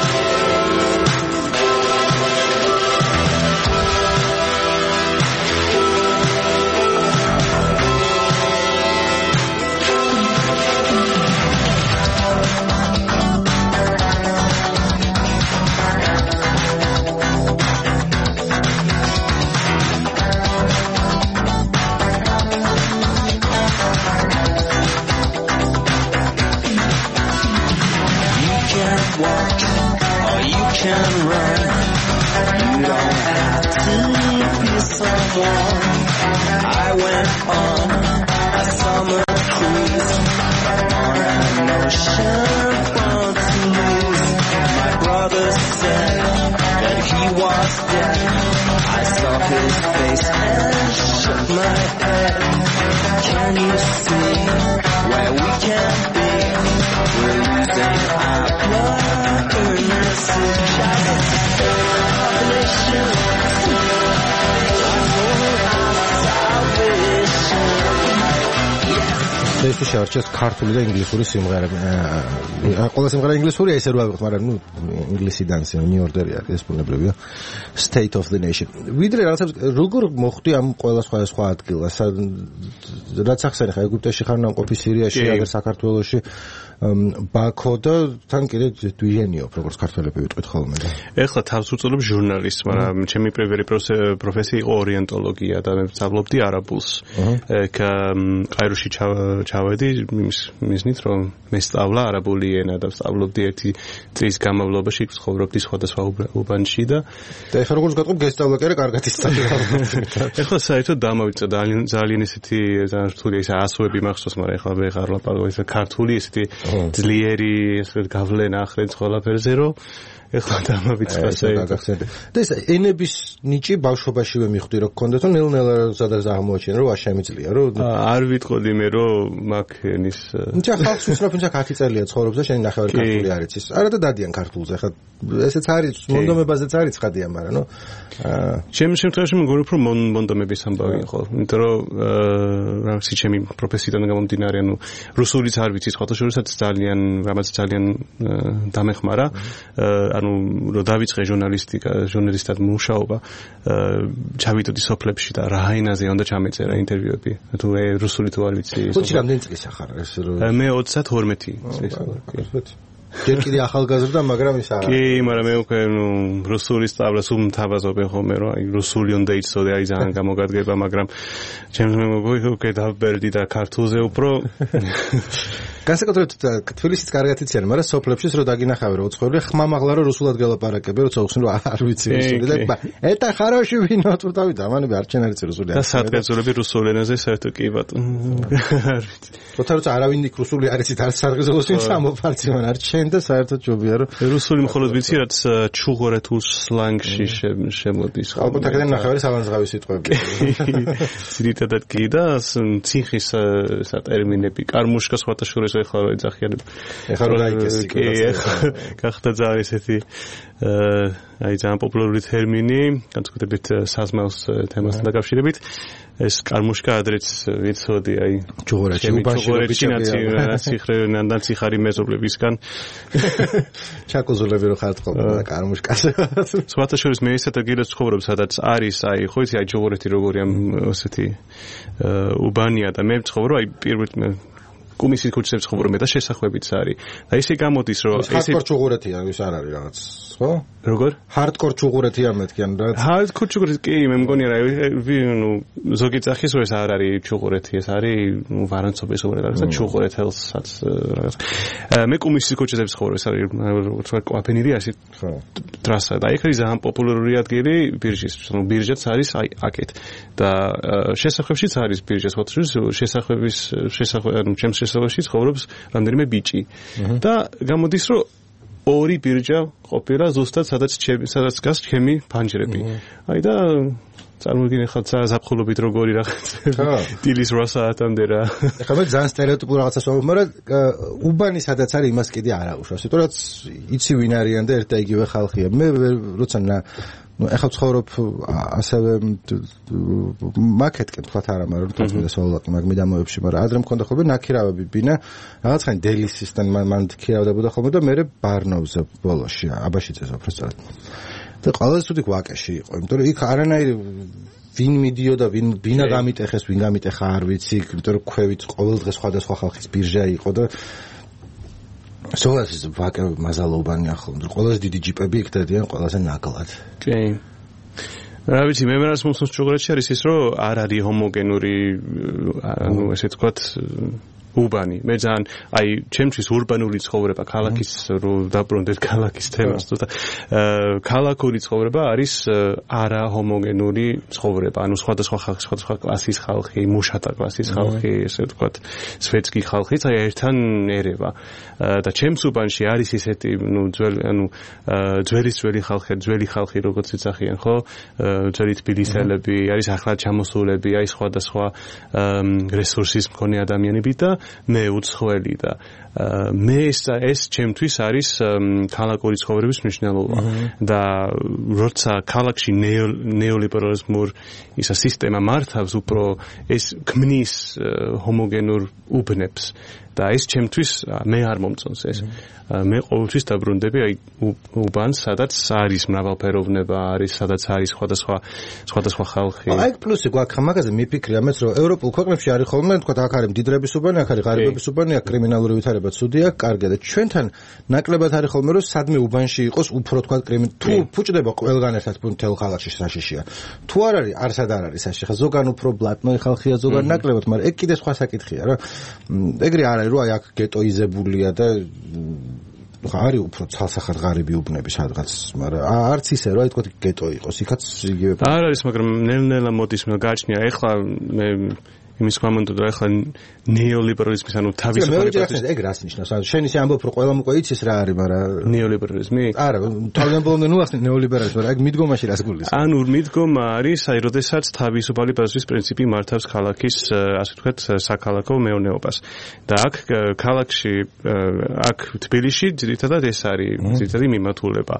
შეარჩეს ქართული და ინგლისური სიმღერები. ყველა სიმღერა ინგლისურია, ესე რო ავიღოთ, მაგრამ ნუ ინგლისიდან ნიუ ორდერი არის, ეს ბუნებრივია. State of the Nation. ვიდრე რაღაცებს როგორ მოხვდი ამ ყველა სხვა ადგილას, რაც ახსენე ხა ეგვიპტეში ხარ, ნამყოფი სირიაში, აგერ საქართველოში, ბაქო და თან კიდე დვიჟენიო, როგორც ქართველები ვიტყვით ხოლმე. ეხლა თავს უწოდებ ჟურნალისტს, მაგრამ ჩემი პირველი პროფესია იყო ორიენტოლოგია და მე ვსწავლობდი არაბულს. კაიროში ჩავედი მისნით რომ მე სწავლა არაბული ენა და ვსწავლობდი 1 წლის განმავლობაში, ცხოვრობდი სხვადასხვა უბანში და ეხლა როგორც გეტყვი გესწავლა კი არა, კარგად ისწავლა. ეხლა საერთოდ დამავიწყე ძალიან ისეთი ძალიან რთული ის ასოები მახსოვს, მაგრამ ეხლა ვეღარ ლაპარაკობ ისე ქართული ისეთი ძლიერი ესე გავლენა ახრენს ყველაფერზე, რომ ეხლა დამავიწყე საერთოდ. და ეს ენების ნიჭი ბავშვობაშივე მიხვდი რომ გქონდეთ, რომ ნელ-ნელა სადაც აღმოაჩინე რომ არ შემიძლია, რომ არ ვიტყოდი მე რომ მაგ ენის ნიჭა ხალხს უსწრაფ ნიჭა 10 წელია ცხოვრობს და შენი ნახევარი ქართული არ იცის. არა და დადიან ქართულზე. ხა ესეც არის მონდომებაზეც არის ცხადია, მაგრამ ნუ ჩემ შემთხვევაში მგონი რომ მონდომების ამბავი იყო. იმიტომ რომ რაღაცი ჩემი პროფესიიდან გამომდინარე, ანუ რუსულიც არ ვიცი, სხვათა შორისაც ძალიან დამეხმარა. ანუ რომ დავიწყე ჟურნალისტად მუშაობა, ჩავიდოდი სოფლებში და რა ენაზე უნდა ჩამეწერა ინტერვიუები. თუ რუსული თუ არ ვიცი. ხუთი რამდენი წლის ახარ ეს რომ მე 32 წლის. ჯერ კიდე ახალგაზრდა, მაგრამ ის არა. კი, მაგრამ მე უკვე რუსული სწავლას უმთავაზობ ხოლმე, რომ აი რუსული უნდა იცოდე, აი ძალიან გამოგადგება, მაგრამ ჩემს უკვე დავბერდი და ქართულზე უფრო განსაკუთრებით თბილისიც კარგად იციან, მაგრამ სოფლებშიც რო დაგინახავე რომ უცხოელი ხმამაღლა რომ რუსულად გელაპარაკები, როცა უხსნი რომ არ ვიცი რუსული და ეტა ხაროში ვინო თუ დავით ამანები არჩენ არის რუსული. და სადგეზურები რუსულ ენაზე საერთოდ კი ბატონო. არ ვიცი. როცა არავინ იქ რუსული არ იცით, არ სარგეზულოს ვინ სამოფარცი მან არჩენ და საერთოდ ჯობია რომ რუსული მხოლოდ ვიცი რაც ჩუღორეთულ სლანგში შემოდის. ალბათ აქედან ნახევარი სალანძღავი სიტყვები. ძირითადად კი და ციხის სატერმინები, კარმუშკა სხვათა შორის ეხლა რო ეძახიან. ეხლა რა იქეს კი, გახდა ძალიან ესეთი აი ძალიან პოპულარული ტერმინი, განსაკუთრებით საზმაოს თემასთან დაკავშირებით. ეს კარმუშკა ადრეც ვიცოდი, აი ჩუღორეთში ნაციხარი მეზობლებისგან. ჩაკოზულები რო ხართ ხოლმე კარმუშკაზე. სხვათა შორის მე ისეთ ადგილას ცხოვრობ, სადაც არის აი ხო იცი აი ჩუღორეთი როგორია ასეთი უბანია და მე ვცხოვრობ აი პირველ კუმისის ქუჩაზე ვცხოვრობ და შესახვევიც არის. და ისე გამოდის რომ ესე ჰარდკორ ჩუღურეთია ის არ არის რაღაც, ხო? როგორ? ჰარდკორ ჩუღურეთია მეთქი ან რაღაც. ჰარდკორ ჩუღურეთი კი მე მგონი რა ნუ ზოგი წახის რომ ეს არ არის ჩუღურეთი, ეს არის ნუ ვარანცობის უბრალოდ რაღაცა ჩუღურეთელსაც რაღაც. მე კუმისის ქუჩაზე ვცხოვრობ, ეს არის როგორც კვაფენირიაში ხო ტრასა და იქ არის ძალიან პოპულარული ადგილი ბირჟის, ნუ ბირჟაც არის აი აკეთ და შესახვევშიც არის ბირჟა, სხვა შესახვევის ანუ ჩემს შესახვევში ცხოვრობს რამდენიმე ბიჭი და გამოდის რომ ორი ბირჟა ყოფილა ზუსტად სადაც გას ჩემი ფანჯრები. აი და წარმოგიდგენ ხა ზაფხულობით როგორი რაღაცა დილის 8 საათამდე რა. ეხლა მე ძალიან სტერეოტიპულ რაღაცას ვამბობ, მაგრამ უბანი სადაც არის იმას კიდე არ აუშვას. იმიტომ რომ იცი ვინ არიან და ერთ და იგივე ხალხია. მე როცა ну ეხლა ვცხოვრობ ასევე მაკეტკენ თქვათ არა, მაგრამ თვითონ სოლაკი მაგ მიდამოებში, მაგრამ ადრე მქონდა ხოლმე ნაქირავები ბინა, რაღაცხანი დელისისთან მან ქირავდებოდა ხოლმე და მე ბარნოვზე ბოლოში, აბაშიძეზე უბრალოდ. და ყველაზე ცუდი ვაკეში იყო, იმიტომ რომ იქ არანაირი ვინ მიდიოდა, ვინ ბინა გამიტეხეს, ვინ გამიტეხა არ ვიცი, იმიტომ რომ ქვევით ყოველ დღე სხვადასხვა ხალხის ბირჟა იყო და სოლას ვაკე მაზალობანია ხოლმე. ყველაზე დიდი ჯიპები იქ დადიან ყველაზე ნაკლად. კი. რა ვიცი, მე რას მომსწონს ჩუღურეთში არის ის, რომ არ არის ჰომოგენური, ანუ ესე ვთქვათ, უბანი. მე ძალიან აი ჩემთვის ურბანული ცხოვრება, ქალაქის რო დაბრუნდეთ ქალაქის თემას, თუ და ქალაქური ცხოვრება არის არა ჰომოგენური ცხოვრება. ანუ სხვადასხვა ხალხი, სხვადასხვა კლასის ხალხი, მუშათა კლასის ხალხი, ესე ვთქვათ, სვეტსკი ხალხიც აი ერთთან ერევა. და ჩემს უბანში არის ისეთი, ნუ ძველი ხალხი, როგორც ეძახიან, ხო? ძველი თბილისელები, არის ახლად ჩამოსულები, აი სხვადასხვა რესურსის მქონე ადამიანები და მე უცხოელი და მე ეს ჩემთვის არის ქალაქური ცხოვრების მნიშვნელობა და როცა ქალაქში ნეოლიბერალიზმურ ისა სისტემა მართავს უფრო ეს ქმნის ჰომოგენურ უბნებს და ეს ჩემთვის მე არ მომწონს ეს მე ყოველთვის დაბრუნდები აი უბანს სადაც არის მრავალფეროვნება არის სადაც არის სხვადასხვა ხალხი აი პლუსი გვაქვს მაგაზე მიფიქრე ამას რომ ევროპულ ქვეყნებში არის ხოლმე თქვა აქ არის მდიდრების უბანი აქ არის ღარიბების უბანი აქ კრიმინალური ვითარება ცუდია კარგია და ჩვენთან ნაკლებად არის ხოლმე რომ სადმე უბანში იყოს უფრო თქვა თუ ფუჭდება ყველგან ერთად თელ ქალაქში საშიშია თუ არ არის არსად არ არის საშიშია ზოგან უფრო ბლატნოი ხალხია ზოგან ნაკლებად მაგრამ ეგ კიდე სხვა საკითხია რა ეგრე არ არის რომ აი აქ გეტოიზებულია და არის უფრო ცალსახად ღარიბი უბნები სადღაც, მაგრამ არც ისე რომ აი თქვა გეტო იყოს, იქაც იგივე. არ არის, მაგრამ ნელ-ნელა მოდის გააჩნია. ეხლა მე იმის გამომდინარე რომ ახლა ნეოლიბერალიზმის ანუ თავისუფალი პარტიის ეგ რას ნიშნავს? ანუ შენ ისე ამბობ რომ ყველამ უკვე იცის რა არის, მაგრამ ნეოლიბერალიზმი? არა, თავიდან ბოლომდე ნუახსნი ნეოლიბერალიზმი, მაგრამ ეგ მიდგომაში რას გულისხმობს? ანუ მიდგომა არის, აი, როდესაც თავისუფალი ბაზრის პრინციპი მართავს ქალაქის, ასე ვთქვათ, საქალაქო მეურნეობას. და აქ ქალაქში, აქ თბილისში ძირითადად ეს არის ძირითადი მიმართულება.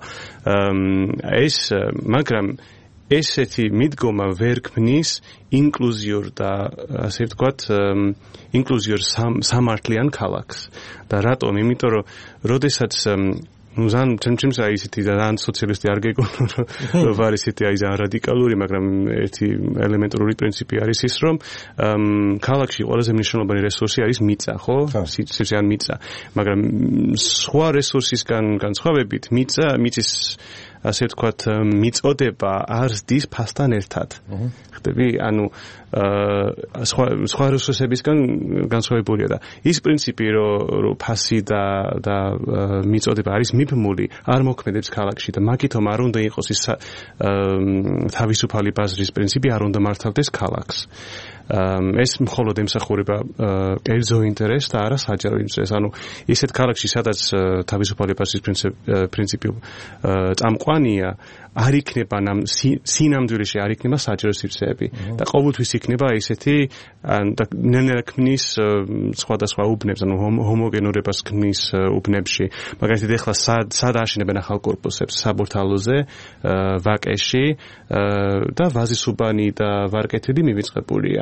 მაგრამ ესეთი მიდგომა ვერ ქმნის ინკლუზიურ და ასე ვთქვათ, ინკლუზიურ სამართლიან ქალაქს. და რატომ? იმიტომ რომ როდესაც ზან ჩემს აი ისეთი ძალიან სოციალისტი არ გეკონო რომ ვარ ისეთი აი ძალიან რადიკალური, მაგრამ ერთი ელემენტარული პრინციპი არის ის, რომ ქალაქში ყველაზე მნიშვნელოვანი რესურსი არის მიწა, ხო? სიცივე ან მიწა. მაგრამ სხვა რესურსისგან განსხვავებით, მიწის ასე ვთქვათ, მიწოდება არ ზრდის ფასთან ერთად. ხდები? ანუ სხვა რესურსებისგან განსხვავებულია და ის პრინციპი, რომ ფასი და მიწოდება არის მიბმული, არ მოქმედებს ქალაქში და მაგითომ არ უნდა იყოს ის თავისუფალი ბაზრის პრინციპი, არ უნდა მართავდეს ქალაქს. ეს მხოლოდ ემსახურება კერძო ინტერესს და არა საჯარო ინტერესს. ანუ ისეთ ქალაქში, სადაც თავისუფალი ბაზრის პრინციპი წამყვანია, არ იქნება სინამდვილეში არ იქნება საჯარო სივრცეები და ყოველთვის იქნება ისეთი და ნელ-ნელა ქმნის სხვადასხვა უბნებს, ანუ ჰომოგენურობას ქმნის უბნებში. მაგალითად, ეხლა სად აშენებენ ახალ კორპუსებს? საბურთალოზე, ვაკეში და ვაზისუბანი და ვარკეთილი მივიწყებულია.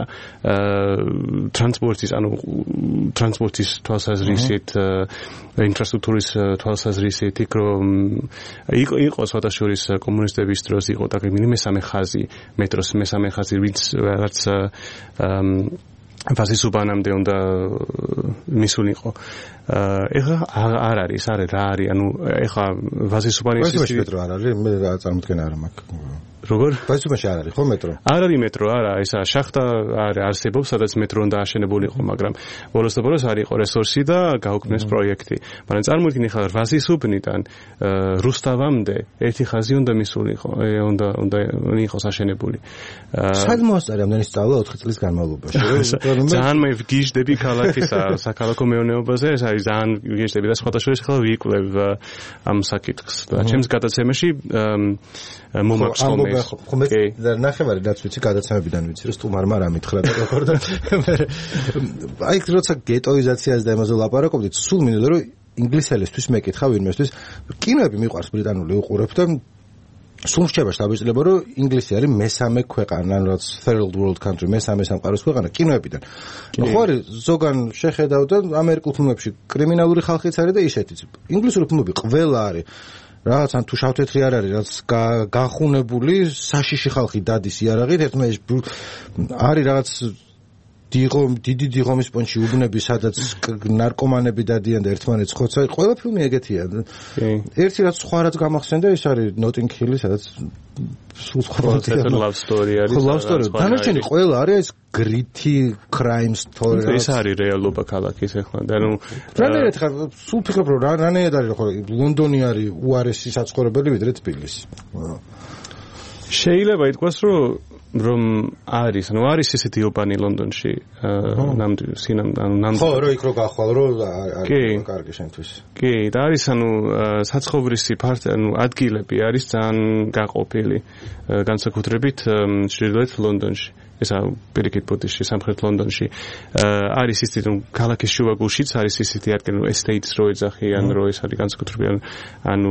ტრანსპორტის თვალსაზრისით, ინფრასტრუქტურის თვალსაზრისით, იყო სხვადასხვა კომუნისტების დროს იყო ტაკიმილი მესამე ხაზი, მეტროს მესამე ხაზი, რაც ვაზისუბანამდე უნდა მისულიყო. ეხლა არ არის, რა არის, ანუ ეხლა ვაზისუბანის მეტრო არ არის, მე რა წარმოდგენა არ მაქვს. როგორ? ვაზისუბანში არ არის ხო მეტრო? არ არის მეტრო, არა, ესა შახტა არსებობს, სადაც მეტრო უნდა აშენებულიყო, მაგრამ ბოლოს არ იყო რესურსი და გაუქმეს პროექტი. მაგრამ წარმოიდგინე ხარ ვაზისუბნიდან რუსთავამდე ერთი ხაზი უნდა მისულიყო, უნდა იყოს აშენებული. სად მოასწარი ამდენი სწავლა 4 წლის განმავლობაში? ძალიან მე ვგიჟდები ქალაქის საქალაქო მეურნეობაზე, ეს არის ძალიან ვგიჟდები და სხვადასხვა ახლა ვიკვლევ ამ საკითხს. და ჩემს გადაცემაში მომაქვს ხოლმე ხომ ნახევარი რაც ვიცი გადაცემებიდან ვიცი რომ სტუმარმა რა მითხრა და როგორ და აი როცა გეტოიზაციაზე და ამაზე ლაპარაკობდით სულ მინდოდა რომ ინგლისელისთვის მეკითხა ვინმესთვის კინოები მიყვარს ბრიტანული უყურებ და სულ რჩება შთაბეჭდილება რომ ინგლისი არის მესამე ქვეყანა ანუ რაც third world country მესამე სამყაროს ქვეყანა კინოებიდან ხო არის ზოგან შეხედავ და ამერიკულ ფილმებში კრიმინალური ხალხიც არის და ისეთიც ინგლისური ფილმები ყველა არის რაღაც ან თუ შავთეთრი არ არის რაც გახუნებული საშიში ხალხი დადის იარაღით ერთმანეთს არის რაღაც დიდი დიღომის პონჩი უბნები სადაც ნარკომანები დადიან და ერთმანეთს ხოცა ყველა ფილმი ეგეთია ერთი რაც სხვა რაც გამახსენდა ის არის Notting Hill სადაც სულ სხვა love story არის love story დანარჩენი ყველა არის ეს gritty crime story ეს არის რეალობა ქალაქის ახლა და ნუ რანაირად ხარ სულ ფიქრობ რომ რანაირად არის ხო ლონდონი არის უარესი საცხოვრებელი ვიდრე თბილისი შეიძლება ითქვას რომ არის, ანუ არის ესეთი ოპანი ლონდონში, ხო, რო იქ რო გახვალ, რო არის კარგი შენთვის. კი, და არის ანუ საცხოვრისი ანუ ადგილები არის ძალიან გაყოფილი, განსაკუთრებით ჩრდილოეთ ლონდონში. ესა პირიქით ბუდიში, სამხრეთ ლონდონში. არის ისეთი რომ ქალაქის შუაგულშიც არის ისეთი ადგილი, რომ estates რო ეძახიან, რომ ეს არის განსაკუთრებით ანუ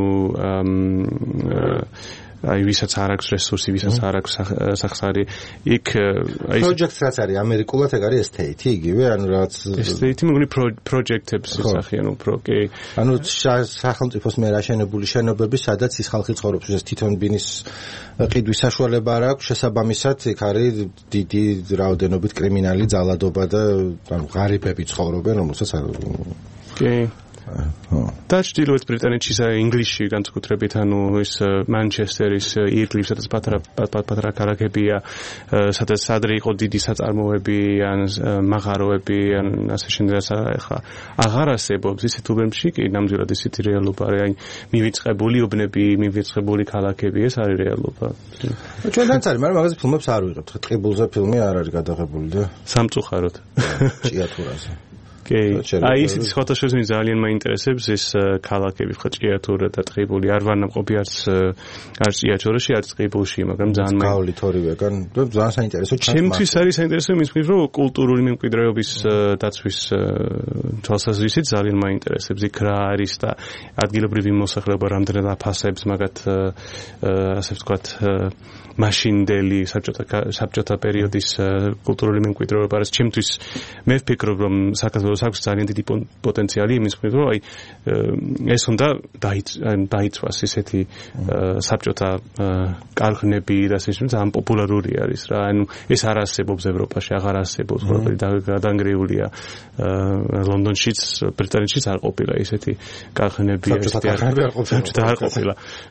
აი ვისაც არ აქვს რესურსი, ვისაც არ აქვს სახსარი, იქ აი პროექტს რაც არის ამერიკულად ეგ არის estate იგივე, ანუ რაც estate მეგონი პროექტებს ისახიან უფრო, კი. ანუ სახელმწიფოს მიერ აშენებული შენობები, სადაც ის ხალხი ცხოვრობს, ეს თვითონ ბინის ყიდვის საშუალება არ აქვს, შესაბამისად იქ არის დიდი რაოდენობით კრიმინალი ძალადობა და ანუ ღარიბები ცხოვრობენ, რომელსაც კი. და ჩრდილოეთ ბრიტანეთში ინგლისში განსაკუთრებით ანუ ის მანჩესტერის ირგლივ სადაც პატარა ქალაქებია სადაც ადრე იყო დიდი საწარმოები ან მაღაროები ან ასე შემდეგ ახლა აღარ არსებობს ისეთ უბნებში კი ნამდვილად ისეთი რეალობა არის აი მივიწყებული უბნები მივიწყებული ქალაქები ეს არის რეალობა ჩვენთანაც არის მაგრამ მაგაზე ფილმებს არ ვიღებთ ტყიბულზე ფილმი არ არის გადაღებული და სამწუხაროდ ჭიათურაზე აი ისეთი ფოტოშოპები ძალიან მაინტერესებს ეს ქალაქები ხო ჭიათურა და ტყიბული არ ვარ ნამყოფი არც ჭიათურაში არც ტყიბულში მაგრამ ძალიან გავლით ორივეგან ძალიან საინტერესო ჩემთვის არის საინტერესო იმის მხრივ რომ კულტურული მემკვიდრეობის დაცვის თვალსაზრისით ძალიან მაინტერესებს იქ რა არის და ადგილობრივი მოსახლეობა რამდენად აფასებს მაგათ ასე ვთქვათ მაშინდელი საბჭოთა პერიოდის კულტურული მემკვიდრეობა არის ჩემთვის მე ვფიქრობ რომ საქართველოს აქვს ძალიან დიდი პოტენციალი იმის მხრივ რომ აი ეს უნდა დაიცვას ისეთი საბჭოთა კალხნები და ისე ძალიან პოპულარული არის რა ანუ ეს არ არსებობს ევროპაში აღარ არსებობს ყველაფერი გადანგრეულია ლონდონშიც ბრიტანეთშიც არ ყოფილა ისეთი კალხნები არ ყოფილა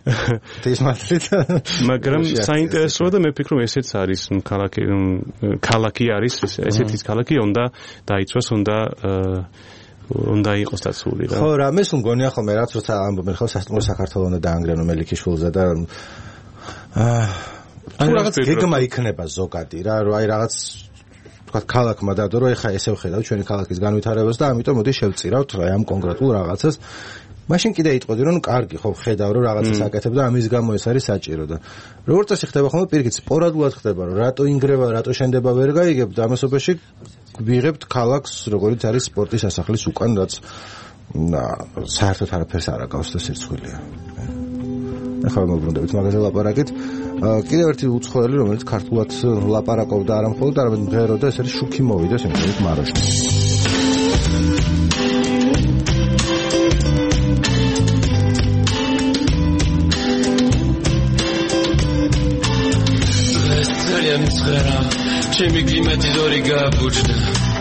მაგრამ საინტერესოა და მე ვფიქრობ ესეც არის ქალაქი არის ესეთის ქალაქი უნდა დაიცვას უნდა იყოს დაცული რა. ხო, რამეს მგონია ხოლმე რაც როცა ამბობენ ხო სასტუმრო საქართველოს უნდა დაანგრენო მელიქიშვილზე და თუ რაღაც გეგმა იქნება ზოგადი რა, რომ აი რაღაც თქვათ ქალაქმა დადო რომ ეხა ესე ვხედავ ჩვენი ქალაქის განვითარებას და ამიტომ მოდი შევწირავთ რა ამ კონკრეტულ რაღაცას მაშინ კიდე იტყოდი რომ კარგი ხო ხედავ რომ რაღაცას აკეთებ და ამის გამო ეს არის საჭირო და როგორც წესი ხდება ხოლმე პირიქით სპორადულად ხდება რომ რატო ინგრევა რატო შენდება ვერ გაიგებ და ამასობაში ვიღებთ ქალაქს როგორც არის სპორტის სასახლის უკან რაც საერთოდ არაფერს არ აკავს და სირცხვილია ახლა მოგბრუნდებით მაგაზე ლაპარაკით კიდევ ერთი უცხოელი რომელიც ქართულად ლაპარაკობდა არა მხოლოდ არამედ მღეროდა ეს არის შუქი მოვიდა სიმღერით მაროშნი ჩემი კლიმატი ზორი გაბუჩდა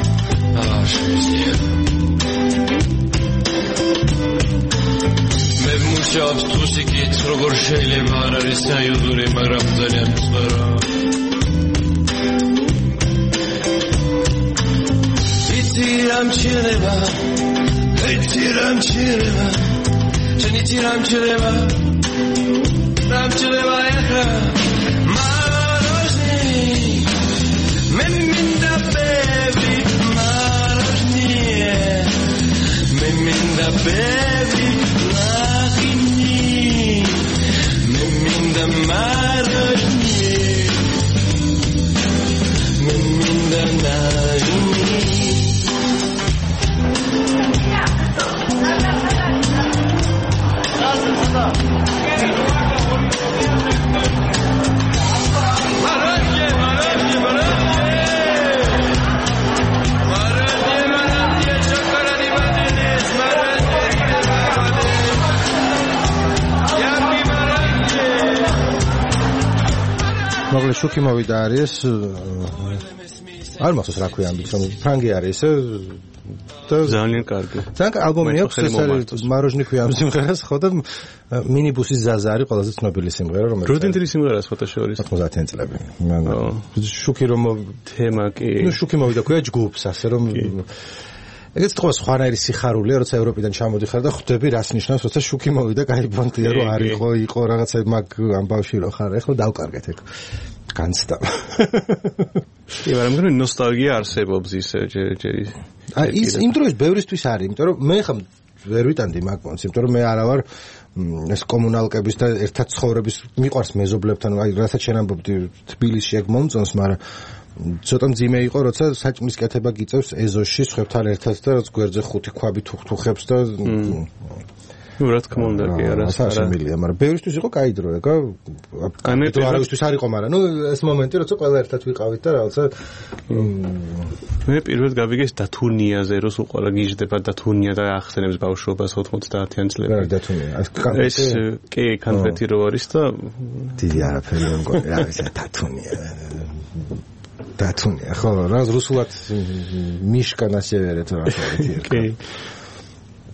მე მუშაობს თუსიკით როგორ შეიძლება არ არის საიუზური მაგრამ ძალიან მსხვერპლო იცი რამ ჩერება ჩენი რამ ჩერება ეხლა Meminda baby marashnie Meminda baby lagini Meminda marashnie Meminda nagini მოგლე შუქი მოვიდა არის არ მახსოვს რა ქვია ამბიც რომ ფრანგი არის და ძალიან კარგი ძალიან ალბომი აქვს ეს არის მაროჟნი ქვია ამ სიმღერას ხო და მინიბუსის ზაზა არის ყველაზე ცნობილი სიმღერა რომელიც როდინტრი სიმღერას ფოტოშორის 90-იან წლები შუქი რომ თემა კი ნუ შუქი მოვიდა ქვია ჯგუფს ასე რომ ეგეც თქვა სხვანაირი სიხარულია როცა ევროპიდან ჩამოდიხარ და ხვდები რას ნიშნავს როცა შუქი მოვიდა კაი ბონდია რომ არ იყო რაღაცა მაგ ამბავში რო ხარ ეხლა დავკარგეთ ეგ განცდა კი მაგრამ მგონი ნოსტალგია არსებობს ისე ჯერი აი ის იმ დროს ბევრისთვის არის იმიტომ რომ მე ხომ ვერ ვიტანდი მაგ პონს იმიტომ რომ მე არა ვარ ეს კომუნალკების და ერთად ცხოვრების მიყვარს მეზობლებთან აი რასაც შენ ამბობდი თბილისში ეგ მომწონს მაგრამ ცოტა მძიმე იყო როცა საჭმლის კეთება გიწევს ეზოში სხვებთან ერთად და რაც გვერდზე ხუთი ქვაბი თუხთუხებს და ნუ რა თქმა უნდა კი არა სასმელია მაგრამ ბევრისთვის იყო კაი დრო ეგა არავისთვის არ იყო მაგრამ ნუ ეს მომენტი როცა ყველა ერთად ვიყავით და რაღაცა მე პირველად გავიგე დათუნიაზე რომ სულ ყველა გიждდება დათუნია და ახსენებს ბავშვობას 90-იან წლებში რა დათუნია ეს კი კონკრეტი რო არის და დიდი არაფერი არ მგონი რა ის დათუნია დათუნია ხო რუსულად მიშკა ნასევერე თუ რა კი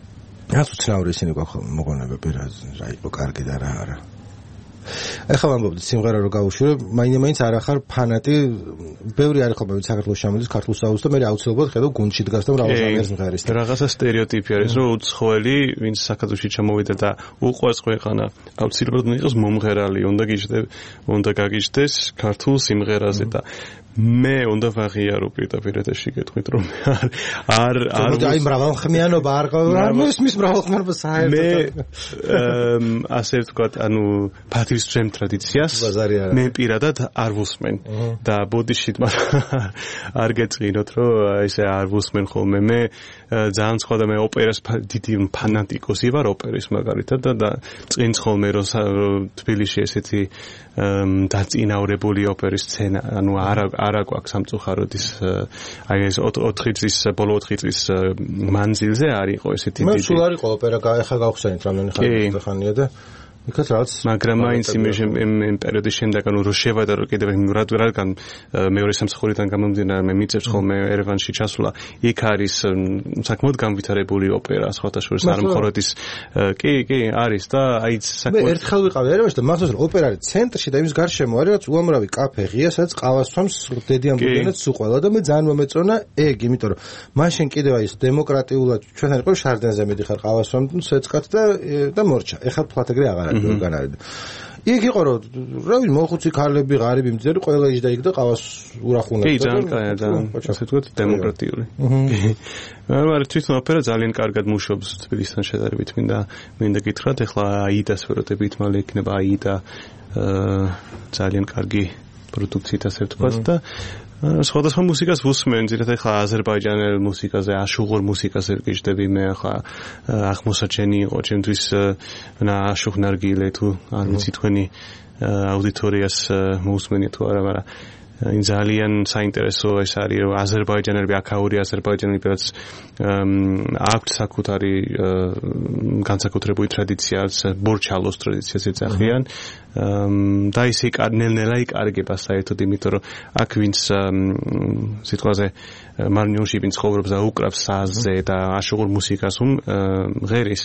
რაც უცნაური ისინი გვაქვს მოგონებები რა იყო კარგი და რა არა. ეხლა ვამბობთ სიმღერა რო გავუშვირო, მაინც არ ახარ ფანატი, ბევრი არის ხოლმე საქართველოს ჩამოდის ქართულ საუზს და მე აუცილებლად ხედავ გუნდში დგას და მრავალ ჟანრის მღერის. რაღაცა სტერეოტიპი არის, რომ უცხოელი, ვინც საქართველოში ჩამოვიდა და უყვარს ქვეყანა, აუცილებლად იყოს მომღერალი, უნდა გაგიჟდეს ქართულ სიმღერაზე და მე უნდა ვაღიარო პირდაპირ ეთერში გეტყვით რომ არ აი მრავალხმიანობა არ მის მრავალხმიანობა საერთოდ ასე ვთქვათ ანუ პატრიოტიზმ ტრადიციას მე პირადად არ ვუსმენ და ბოდიშით არ გეწინოთ რომ ესე არ ვუსმენ ხოლმე მე ძალიან სხვა და მე ოპერას დიდი ფანატიკოსი ვარ ოპერის მაგალითად და წინც ხოლმე რომ თბილისში ესეთი დაწინაურებული ოპერის სცენა ანუ არა გვაქვს სამწუხაროდ ის აი ეს 4 წლის ბოლო 4 წლის მანძილზე არ იყო ესეთი დიდი მე სულ არ იყო ოპერა ახლა გავხსენით რამდენი ხანია და იქაც რაც მაგრამ მაინც იმ პერიოდის შემდეგ ანუ რო შევადარო კიდევ რადგან მეორე სამსახურიდან გამომდინარე მე მიწევს ხოლმე ერევანში ჩასვლა იქ არის საკმაოდ განვითარებული ოპერა სხვათა შორის არ მხოლოდ ის კი არის და აი საკმაოდ მე ერთხელ ვიყავი ერევანში და მახსოვს რომ ოპერა არის ცენტრში და იმის გარშემო არის რაც უამრავი კაფე ღია სადაც ყავას თვამს დედიან ბუდენად სუყველა და მე ძალიან მომეწონა ეგ იმიტომ რომ მაშინ კიდევ აი ეს დემოკრატიულად ჩვენთან იყო შარდენზე მიდიხარ ყავას თვამ სეცკათ და მორჩა ეხლა ფლატეგრე აღარ განარდა. იქ იყო რომ რავი მოხუცი ქალები ღარიბი მძერი ყველა იჯდა იქ და ყავას ურახუნებდა. კი ძალიან კაია და ასე ვთქვათ დემოკრატიული. მაგრამ თვითონ ოპერა ძალიან კარგად მუშაობს თბილისთან შედარებით მინდა გითხრათ ეხლა აიდას ვეროდებით მალე იქნება აიდა ძალიან კარგი პროდუქციით ასე ვთქვათ და სხვადასხვა მუსიკას ვუსმენ, ძირითადად ახლა აზერბაიჯანელ მუსიკაზე, აშუღურ მუსიკაზე ვგიჟდები მე ახლა აღმოსაჩენი იყო ჩემთვის აშუღ ნარგილე თუ არ ვიცი თქვენი აუდიტორიას მოусმენია თუ არა, მაგრამ იმ ძალიან საინტერესო ეს არის რომ აზერბაიჯანელები აქაური აზერბაიჯანელები რაც აქვთ საკუთარი განსაკუთრებული ტრადიცია, ბორჩალოს ტრადიციას ეძახიან და ისე ნელ-ნელა იკარგება საერთოდ, იმიტომ რომ აქ ვინც სიტყვაზე მარნიულში ვინც ცხოვრობს და უკრავს საზზე და აშუღურ მუსიკას ღერის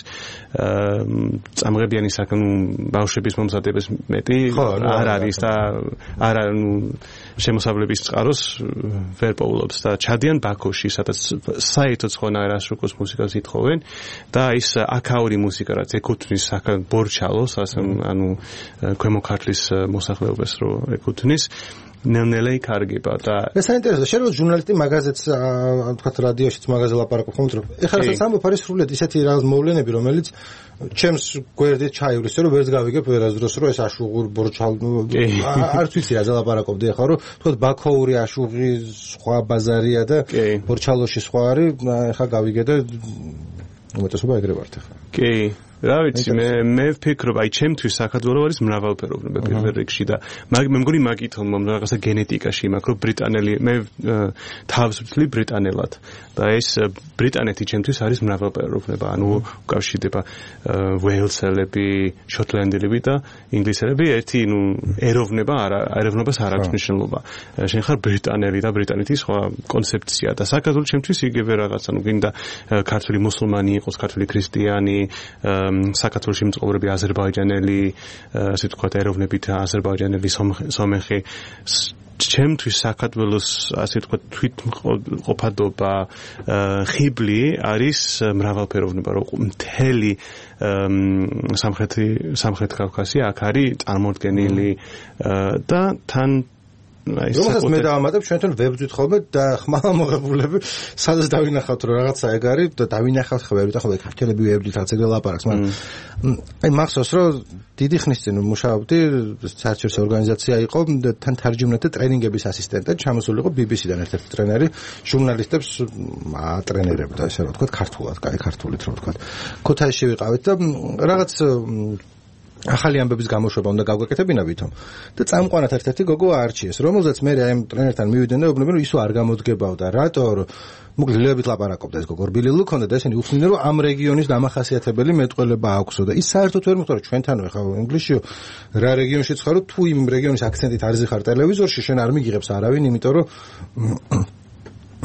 წამღებიანი საქმე ბავშვების მომზადებას მეტი არ არის და არა შემოსავლების წყაროს ვერ პოულობს და ჩადიან ბაქოში, სადაც საერთოდ სხვანაირ აშუღოს მუსიკას ითხოვენ და ის აქაური მუსიკა რაც ეკუთვნის ბორჩალოს, ასე ანუ ქვემო ქართლის მოსახლეობას რო ეკუთვნის ნელ-ნელა იკარგება და ეს საინტერესოა შეიძლება ჟურნალისტი მაგაზეც თქვათ რადიოშიც მაგაზე ლაპარაკობ ხომ რომ ეხლა რასაც ამბობ არის სრულიად ისეთი რაღაც მოვლენები რომელიც ჩემს გვერდით ჩაივლის რომ ვერც გავიგებ ვერასდროს რომ ეს აშუღურ ბორჩალ არც ვიცი რაზე ლაპარაკობდი ეხლა რომ თქვათ ბაქოური აშუღი სხვა ბაზარია და ბორჩალოში სხვა არის ეხლა გავიგე და უმეტესობა ეგრე ვართ ეხლა კი რა ვიცი მე ვფიქრობ აი ჩემთვის საქართველო არის მრავალფეროვნება პირველ რიგში და მე მგონი მაგითო რაღაცა გენეტიკაში მაქვს რომ ბრიტანელი მე თავს ვთვლი ბრიტანელად და ეს ბრიტანეთი ჩემთვის არის მრავალფეროვნება ანუ უკავშირდება ვეილსელები შოტლანდელები და ინგლისელები ერთი ნუ ეროვნებას არ აქვს მნიშვნელობა შენ ხარ ბრიტანელი და ბრიტანეთის სხვა კონცეფცია და საქართველო ჩემთვის იგივე რაღაცა ნუ გინდა ქართული მუსულმანი იყოს ქართული ქრისტიანი საქართველოში მცხოვრები აზერბაიჯანელი, ასე ვთქვათ, ეროვნებით აზერბაიჯანელი სომეხი ჩემთვის საქართველოს ასე ვთქვათ თვითმყოფადობა ხიბლი არის მრავალფეროვნება, რომ მთელი სამხრეთ კავკასია აქ არის წარმოდგენილი და თან რომელსაც მე დავამატებ ჩვენთან ვებძვით ხოლმე და ხმალა მოღებულები სადაც დავინახავთ რომ რაღაცა ეგ არის და დავინახავთ ხმერით ახლა ქართველები ვებძვით რაღაც ეგრე ლაპარაკს მაგრამ აი მახსოვს რომ დიდი ხნის წინ მუშაობდი საერთაშორისო ორგანიზაცია იყო და თან თარჯიმნათა ტრენინგების ასისტენტად ჩამოსული იყო BBC-დან ერთ-ერთი ტრენერი ჟურნალისტებს ატრენერებდა ესე რომ ვთქვათ ქართულად კაი ქართულით რომ ვთქვათ ქუთაისში ვიყავით და რაღაც ახალი ამბების გამოშვება უნდა გავგეკეთებინა ვითომ და წამყვანად ერთ-ერთი გოგო არჩიეს რომელზეც მე აი ამ ტრენერთან მივიდნენ და უბრალოდ ისო არ გამოდგებავდა რატო მოკლედ ლეებით ლაპარაკობდა ეს გოგო რბილი ლუქონდა და ესენი უხსნიდნენ რომ ამ რეგიონის დამახასიათებელი მეტყველება აქვსო და ის საერთოდ ვერ მოხდა რომ ჩვენთანო ხა ინგლისშიო რა რეგიონშიც ხარო თუ იმ რეგიონის აქცენტით არ ზიხარ ტელევიზორში შენ არ მიგიღებს არავინ იმიტომ რომ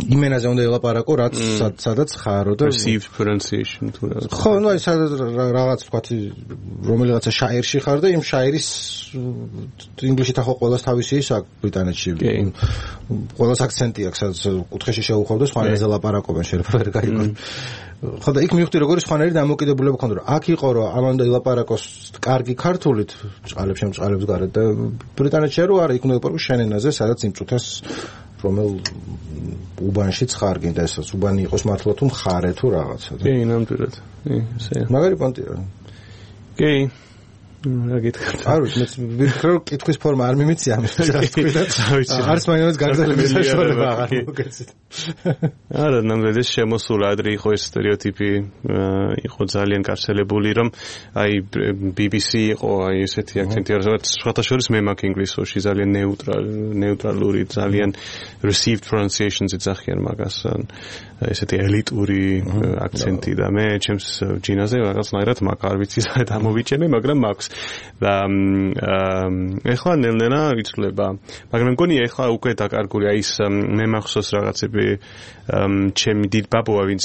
იმენაზე უნდა ელაპარაკო, რაც სადაც ხარო და received pronunciation თუ რა. ხო, ну, აი სადაც რაღაც ვთქვათ, რომელიღაცა შაირში ხარ და იმ შაირის ინგლისში თახო ყველას თავისი ის აქვს ბრიტანეთში. ყველას აქცენტი აქვს, სადაც კუთხეში შეუხვევ და სხვანაირზე ლაპარაკობენ, შეიძლება ვერ გაიგო. ხო და იქ მივხვდი როგორი სხვანაირი დამოკიდებულება ქონდა, რომ აქ იყო რომ ამან და ილაპარაკოს კარგი ქართულით, ჭყალებს გარეთ და ბრიტანეთში რო არა, იქ უნდა ილაპარაკოს შენ ენაზე, სადაც იმ წუთას რომელ უბანშიც ხარ გინდა ეს უბანი იყოს მართლა თუ მხარე თუ რაღაცა. კი, ნამდვილად. ისე. მაგარი პონტია. კი. რა გითხრათ? არ ვიცი, მე ვფიქრობ, კითხვის ფორმა არ მიმიცია ამის წასწვიდა. არც მაინც გაგზავნების საშუალება აღარ მოგეცით. არა, ნამდვილად შემოსულა ადრე იყო ეს სტერეოტიპი, იყო ძალიან გავრცელებული, რომ აი BBC იყო აი ესეთი აქცენტი, რაც სხვათა შორის მე მაქვს ინგლისურში ძალიან ნეიტრალური, ძალიან received pronunciations ეძახიან მაგას. ესეთი ელიტური აქცენტი და მე ჩემს ჯინაზე რაღაცნაირად მაგ არ ვიცი რა დამოვიჭემე, მაგრამ მაქვს და ეხლა ნელ-ნელა იცვლება. მაგრამ მგონი ეხლა უკვე დაკარგული აი ის მე მახსოვს რაღაცები ჩემი დიდ ბაბუა ვინც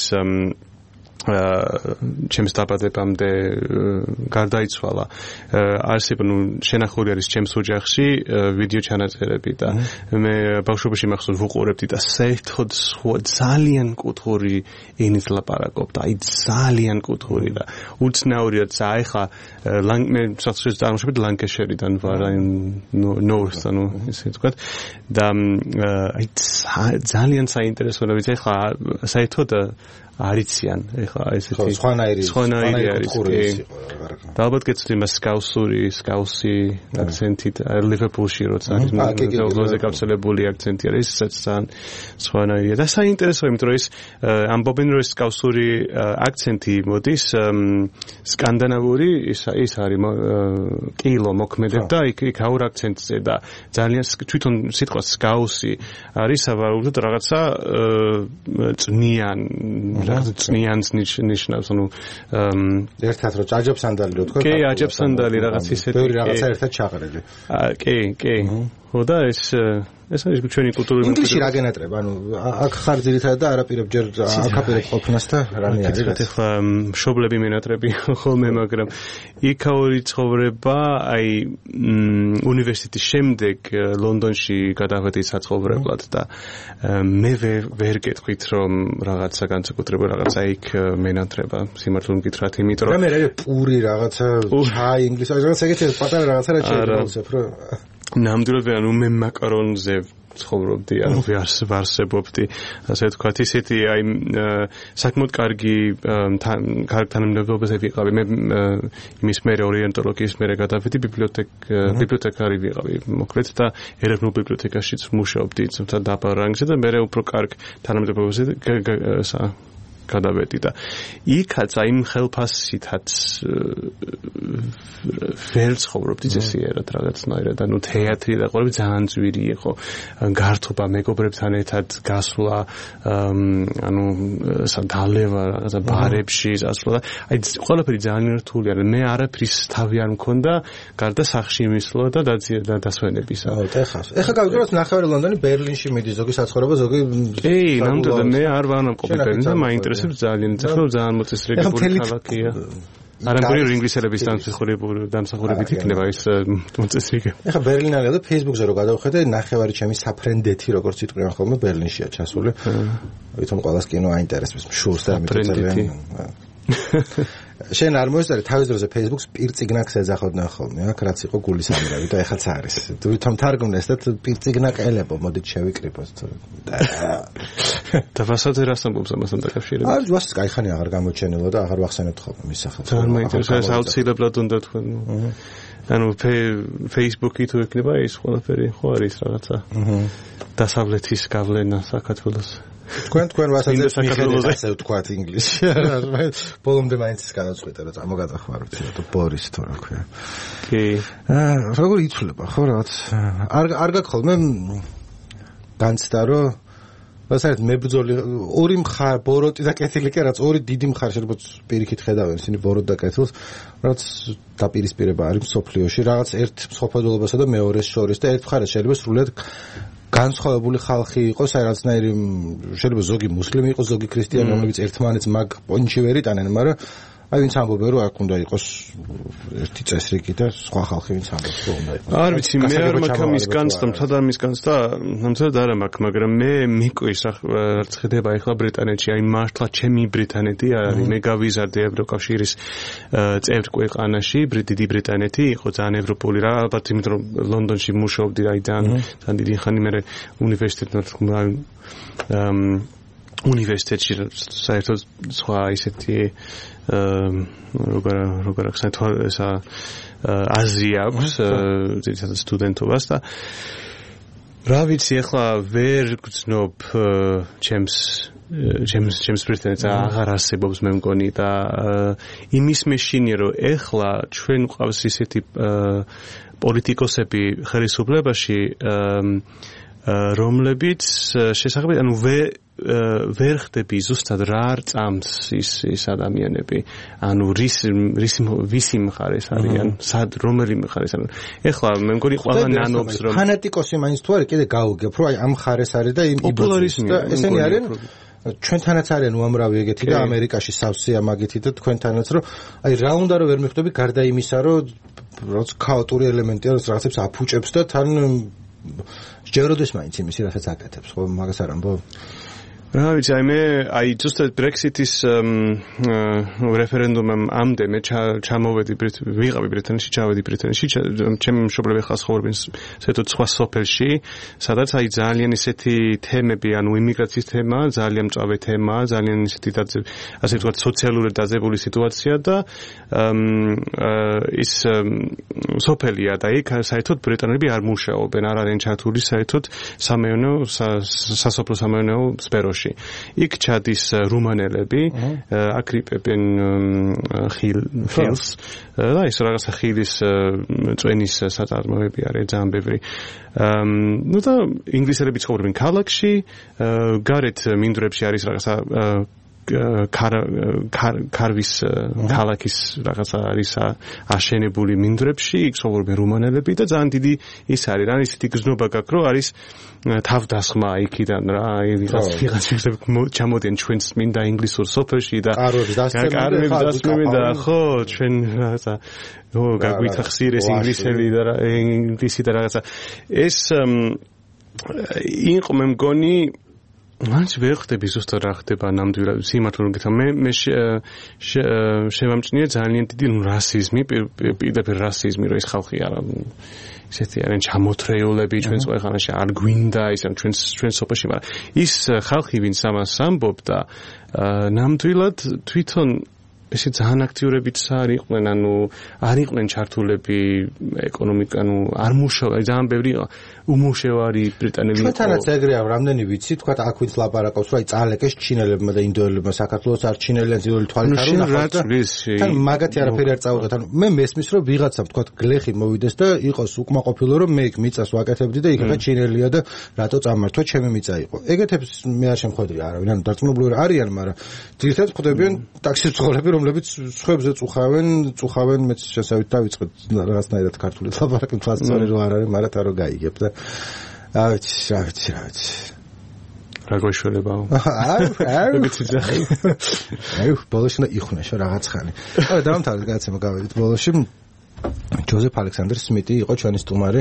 ჩემს დაბადებამდე გარდაიცვალა. არსება შენახული არის ჩემს ოჯახში ვიდეო ჩანაწერები და მე ბავშვობაში მახსოვს ვუყურებდი და საერთოდ ძალიან კუთხური ენით ლაპარაკობდა. აი ძალიან კუთხური და უცნაურია ეხლა მე საერთოდ წარმოშობით ლანკეშერიდან ვარ, აი ნორთ ანუ ისე თქვა და აი ძალიან საინტერესოა ვიცი ეხლა საერთოდ არიციან ეხლა ესეთი სხვანაირი არის და ალბათ გეცდი მას სკაუსი აქცენტით ლივერპულში როცა არის მოგზაურზე გავრცელებული აქცენტი არის ისაც სხვანაირია და საინტერესოა იმიტომ რომ ის ამბობენ რომ სკაუსური აქცენტი მოდის სკანდინავური ის არის კილო მოქმედებ და იქ აურ აქცენტზე და ძალიან თვითონ სიტყვა სკაუსი არის საბარულოდ რაღაცა წნიან წნიანს ნიშნავს ანუ ერთად რომ აჯაბსანდალი რო თქვა კი აჯაბსანდალი რაღაც ისეთი ბევრი რაღაცა ერთად ჩაყრილი კი ხო და ეს არის ჩვენი კულტურული ინგლისში რა გენატრება ანუ აქ ხარ ძირითადად და არაპირებ ჯერ აკაპირებ ყოფნას და რამე არის ეხლა მშობლები მენატრები ხოლმე მაგრამ იქაური ცხოვრება აი უნივერსიტეტის შემდეგ ლონდონში გადავედი საცხოვრებლად და მე ვერ გეტყვით რომ რაღაცა განსაკუთრებული რაღაცა იქ მენატრება სიმართლე მკითხრათ იმიტომ რომ რამე პური რაღაცა ჩაი ინგლისური რაღაცა ეგეთი პატარა რაღაცა რა შეიძლება რო ნამდვილად ანუ მე მაკარონზე ცხოვრობდი, ანუ ვარსებობდი, ასე ვთქვათ, ისეთი აი საკმაოდ კარგი თანამდებობაზე ვიყავი. მე იმის მერე ორიენტოლოგიის მერე გადავედი ბიბლიოთეკარი ვიყავი, მოკლედ და ეროვნულ ბიბლიოთეკაშიც ვმუშაობდი, თუმცა დაბალ რანგზე და მე უფრო კარგ თანამდებობაზე გადავედი და იქაც აი იმ ხელფასითაც ვერ ცხოვრობდი წესიერად რაღაცნაირად ანუ თეატრი და ყველაფერი ძალიან ძვირი იყო გართობა მეგობრებთან ერთად გასვლა ანუ სადალევა რაღაცა ბარებში გასვლა და აი ყველაფერი ძალიან რთული არის მე არაფრის თავი არ მქონდა გარდა სახლში მისვლა და დასვენებისა ეხლა გავიგოთ ნახევარი ლონდონი ბერლინში მიდის ზოგი საცხოვრება ზოგი კი ნამდვილად მე არ ვანამყოფი ბერლინში და მაინტერესებს ძალიან ძალიან მოწესრიგებული ქალაქია. არამედ ინგლისელების დამსახურებით იქნება ეს მოწესრიგება. ეხლა ბერლინალია და Facebook-ზე რო გადავხედე, ნახევარი ჩემი საფრენდეთი როგორც იტყვიან ხოლმე ბერლინშია ჩასული. ვითომ ყველას კინო აინტერესებს, შურს და ამიტომ ძალიან. შენ არ მოესწარი თავის დროზე Facebook-ს პირწიგნაკს ეძახოდნენ ხოლმე, აქ რაც იყო გულის ამირავი და ეხაც არის. ვითომ თარგმნეს და პირწიგნაკ ელებო, მოდით შევიკრიბოთ. და ვასაც რას ამბობს ამასთან დაკავშირებით? არ ვასაც кайხანი აღარ გამოჩენილა და აღარ ვახსენებთ ხოლმე მის სახელს. ძალიან მაინტერესებს აუცილებლად უნდა თქვენ. ანუ Facebook-ი თუ ექნება ის ყველაფერი ხო არის რაღაცა. დასავლეთის გავლენა საქართველოს. თქვენ ვასაც მიხედავთ ასე ვთქვათ ინგლისში. ბოლომდე მაინც ის გადაწყვეტა რომ წამოგადახმაროთ და ბორის თუ რა ქვია. კი. როგორ იცვლება ხო რაღაც არ გაქვს ხოლმე განცდა რომ ვასაერთ მებრძოლი ორი მხარ ბოროტი და კეთილი კი რაც ორი დიდი მხარ შეიძლება პირიქით ხედავენ ისინი ბოროტ და კეთილს რაც დაპირისპირება არის მსოფლიოში რაღაც ერთ მსოფლმხედველობასა და მეორეს შორის და ერთ მხარეს შეიძლება სრულიად განსხვავებული ხალხი იყოს, აი რაღაცნაირი შეიძლება ზოგი მუსლიმი იყოს, ზოგი ქრისტიანი, რომლებიც ერთმანეთს მაგ პონჩი ვერ იტანენ, მაგრამ აი ვინც ამბობენ რომ აქ უნდა იყოს ერთი წესრიგი და სხვა ხალხი ვინც ამბობს რომ უნდა იყოს. არ ვიცი, მე არ მაქვს მის განცდა, თადამის განცდა, ნამდვილად არ მაქვს, მაგრამ მე მიკვირს რაც ხდება ახლა ბრიტანეთში, აი მართლა ჩემი ბრიტანეთი არ არის, მე გავიზარდე ევროკავშირის წევრ ქვეყანაში, დიდი ბრიტანეთი იყო ძალიან ევროპული რა, ალბათ იმიტომ რომ ლონდონში მუშაობდი აი ძალიან დიდი ხანი მე უნივერსიტეტში საერთოდ სხვა ისეთი როგორ აქცენტ ესა აზრი აქვს ძირითადად სტუდენტობას და რა ვიცი ახლა ვერ გძნობ ჩემს ბრიტანეთს აღარ არსებობს მე მგონი და იმის მეშინია რომ ახლა ჩვენ გვყავს ისეთი პოლიტიკოსები ხელისუფლებაში რომლებიც შესაძლებელი ანუ ვერ ხდები ზუსტად რა არ წამს ის ადამიანები ანუ ვისი მხარეს არიან სად რომელი მხარეს არიან ეხლა მე მგონი ყველა ნანობს რომ ფანატიკოსი მაინც თუ არის კიდე გაუგებ რომ აი ამ მხარეს არის და იმ პოპულარიზმი და ესენი არიან ჩვენთანაც არიან უამრავი ეგეთი და ამერიკაში სავსეა მაგითი და თქვენთანაც რომ აი რა უნდა რომ ვერ მიხვდები გარდა იმისა რომ რაც ქაოტური ელემენტია რაც რაღაცებს აფუჭებს და თან ჯეროდეს მაინც იმისი რასაც აკეთებს ხო მაგას არ ამბობ რა ვიცი მე აი ზუსტად ბრექსიტის რეფერენდუმამ ამდე მე ჩამოვედი ვიყავი ბრიტანეთში ჩავედი ბრიტანეთში ჩემი მშობლები ხალხს ხოვებენ საერთოდ სხვა სოფელში სადაც აი ძალიან ისეთი თემები ანუ იმიგრაციის თემა ძალიან მწვავე თემა ძალიან ისეთი ასე ვთქვათ სოციალურად დაძაბული სიტუაცია და ის სოფელია და იქ საერთოდ ბრიტანელები არ მუშაობენ არ არიან ჩართული საერთოდ სამეურნეო სასოფლო სამეურნეო სფეროში იქ ჩადის რუმანელები აკრიპებენ ხილს და ის რაღაცა ხილის წვენის საწარმოები არის ძალიან ბევრი ну და ინგლისელები ცხოვრობენ ქალაქში გარეთ მინდვრებში არის რაღაცა კარვის ქალაქის რაღაცა არის აშენებული მინდვრებში იქ ცხოვრობენ რუმანელები და ძალიან დიდი ის არის რა ისეთი გზნობა გაქვს რომ არის თავდასხმა იქიდან რა ვიღაცები ჩამოდიან ჩვენს მინდა ინგლისურ სოფელში და კარვებს დასწრებენ და ხო ჩვენ რაღაცა გაგვითხსირეს ინგლისი და რაღაცა ეს იყო მე მგონი მანც ვერ ხდები ზუსტად რა ხდება ნამდვილად სიმართლე გითხრა მე შევამჩნია ძალიან დიდი რასიზმი პირდაპირ რასიზმი რომ ეს ხალხი არა ისეთი არიან ჩამოთრეულები ჩვენს ქვეყანაში არ გვინდა ისე ჩვენ სოფელში მაგრამ ის ხალხი ვინც ამას ამბობდა ნამდვილად თვითონ ესე ძალიან აქტიურებიც არ იყვნენ ანუ არ იყვნენ ჩართულები ეკონომიკა ანუ არ მუშაობენ ძალიან ბევრი უმუშევარი ბრიტანელი იყო ჩვენთანაც ეგრეა რამდენი ვიცი თქვა აქ ვინც ლაპარაკობს რომ აი წალეკეს ჩინელებმა და ინდოელებმა საქართველოს არ ჩინელიან ძირული თვალით არ უნახავთ თან მაგათი არაფერი არ წავიღეთ ანუ მე მესმის რომ ვიღაცამ თქვა გლეხი მოვიდეს და იყოს უკმაყოფილო რომ მე იქ მიწას ვაკეთებდი და იქა ჩინელია და რატო წამართვა ჩემი მიწა იყო ეგეთებს მე არ შემხვედრი არავინ ანუ დარწმუნებული არიან მაგრამ ძირითადად ხვდებიან ტაქსისტები რომლებიც სხვებზე წუხავენ მეც შესავით დავიწყეთ რაღაცნაირად ქართული ლაპარაკი თვალსწორი რო არ არის მაგრამ თა რო გაიგებ და რა ვიცი რა გოშველებაო აი ბოლოში და იხვნაშო რაღაც ხანი არა დამთავრდა გაცემა გავედით ბოლოში ჯოზეფ ალექსანდრ სმიტი იყო ჩვენი სტუმარი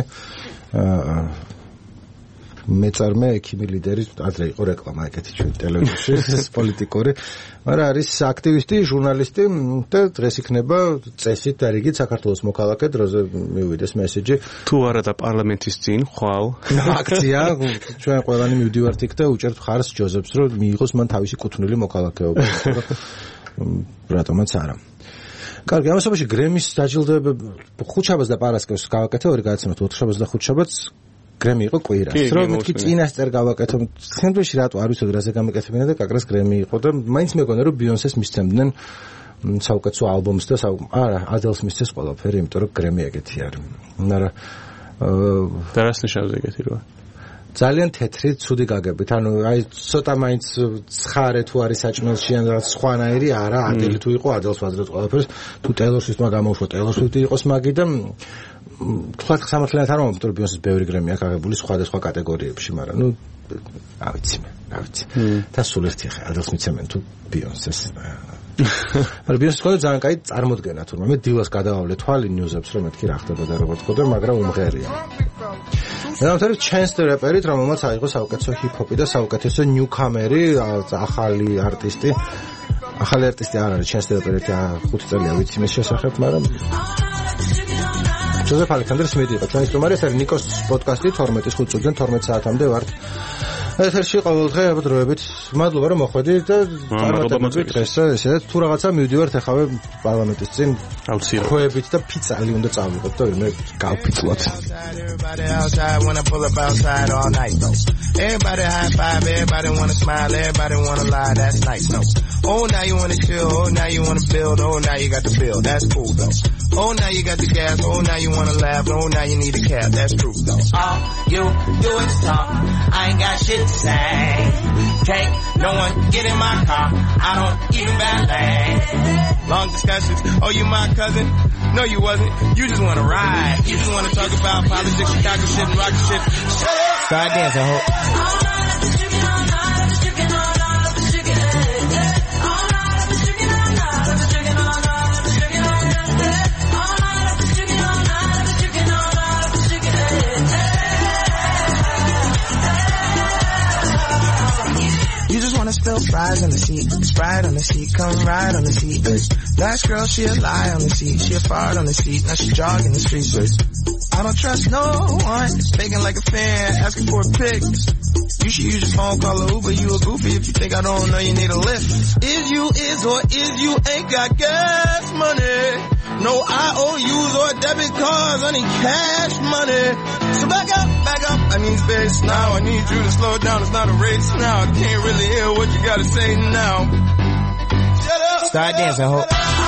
მეწარმე ექიმი ლიდერი ადრე იყო რეკლამა ეგეთი ჩვენ ტელევიზიაში პოლიტიკური მაგრამ არის აქტივისტი ჟურნალისტი და დღეს იქნება წესით და რიგით საქართველოს მოქალაქე დროზე მივიდეს მესეჯი თუ არა და პარლამენტის წინ ხვალ აქცია ჩვენ ყველანი მივდივართ იქ და უჭერთ ხარს ჯოზეფს რომ მიიღოს მან თავისი კუთვნილი მოქალაქეობა რატომაც არა კარგი ამასობაში გრემის დაჯილდოებები ხუთშაბათს და პარასკევს გავაკეთე ორი გადაცემა ოთხშაბათს და ხუთშაბათს გრემი იყო კვირას რომ მეთქი წინასწარ გავაკეთო სენდვიჩი რატო არ ვიცოდი რაზე გამეკეთებინა და კაკრას გრემი იყო და მაინც მეგონა რომ ბიონსეს მისცემდნენ საუკეთესო ალბომს და არა ადელს მისცეს ყველაფერი იმიტომ რომ გრემი ეგეთი არის მაგრამ და რას ნიშნავს ეგეთი როა ძალიან თეთრი ცუდი გაგებით ანუ აი ცოტა მაინც ცხარე თუ არის საჭმელში ან რაღაც სხვანაირი არა ადელი თუ იყო ადელს ვაძლევთ ყველაფერს თუ ტეილორ სვიფტმა გამოუშვა ტეილორ სვიფტი იყოს მაგი და თქვა სამართლიანად არ მომწონს ბიონსის ბევრი გრემი აქვს აღებული სხვადასხვა კატეგორიებში, მაგრამ ნუ რა ვიცი. და სულ ერთი ხე ადელს მიცემენ თუ ბიონსეს. მაგრამ ბიონსის ყოლა ძალიან კაი წარმოდგენა თურმე მე დილას გადავავლე თვალი ნიუზებს რომ მეთქი რა ხდება და როგორ თქო და მაგრამ უმღერია. ამიტომ Chance the Rapper-ით რომელმაც აიღო საუკეთესო ჰიპ-ჰოპი და საუკეთესო ნიუკამერი, ახალი არტისტი არ არის Chance the Rapper-ით 5 წელია ვიცი მის შესახებ, მაგრამ ჯოზეფ ალექსანდრე სმიტი იყო ჩვენი სტუმარი, ეს არის ნიკოს პოდკასტი 12-ის 5 წუთიდან 12 საათამდე ვართ. ეთერში ყოველდღე დროებით. მადლობა რომ მოხვედი და წარმატებით დღეს ესეც თუ რაღაცა მივდივართ ახავე პარლამენტის წინ აუცილებლად ხოებით და ფიცალი უნდა წავიღოთ და მე გავფიცლოთ. Everybody high five, everybody wanna smile, everybody wanna lie, that's nice, no. Oh, now you wanna chill, oh, now you wanna build, oh, now you got the bill, that's cool, though. Oh, now you got the gas, oh, now you wanna laugh, oh, now you need a cab, that's true, though. All you do is talk, I ain't got shit to say. Can't no one get in my car, I don't even valet. Long discussions, oh, you my cousin? No, you wasn't, you just wanna ride. You just wanna talk about politics, Chicago shit, and rocket shit. Shut up! Start dancing, ho. You just wanna spill fries on the seat, Sprite on the seat, come ride on the seat. Nice girl, she a lie on the seat, she a fart on the seat, now she jogging the streets. I don't trust no one, faking like a fan, asking for a pic. You should use your phone, call a Uber, you a goofy if you think I don't know you need a lift. Is you ain't got gas money, no IOUs or debit cards, I need cash money. So back up, I need space now, I need you to slow down, it's not a race now, I can't really hear what you gotta say now. Shut up! Start dancing, ho.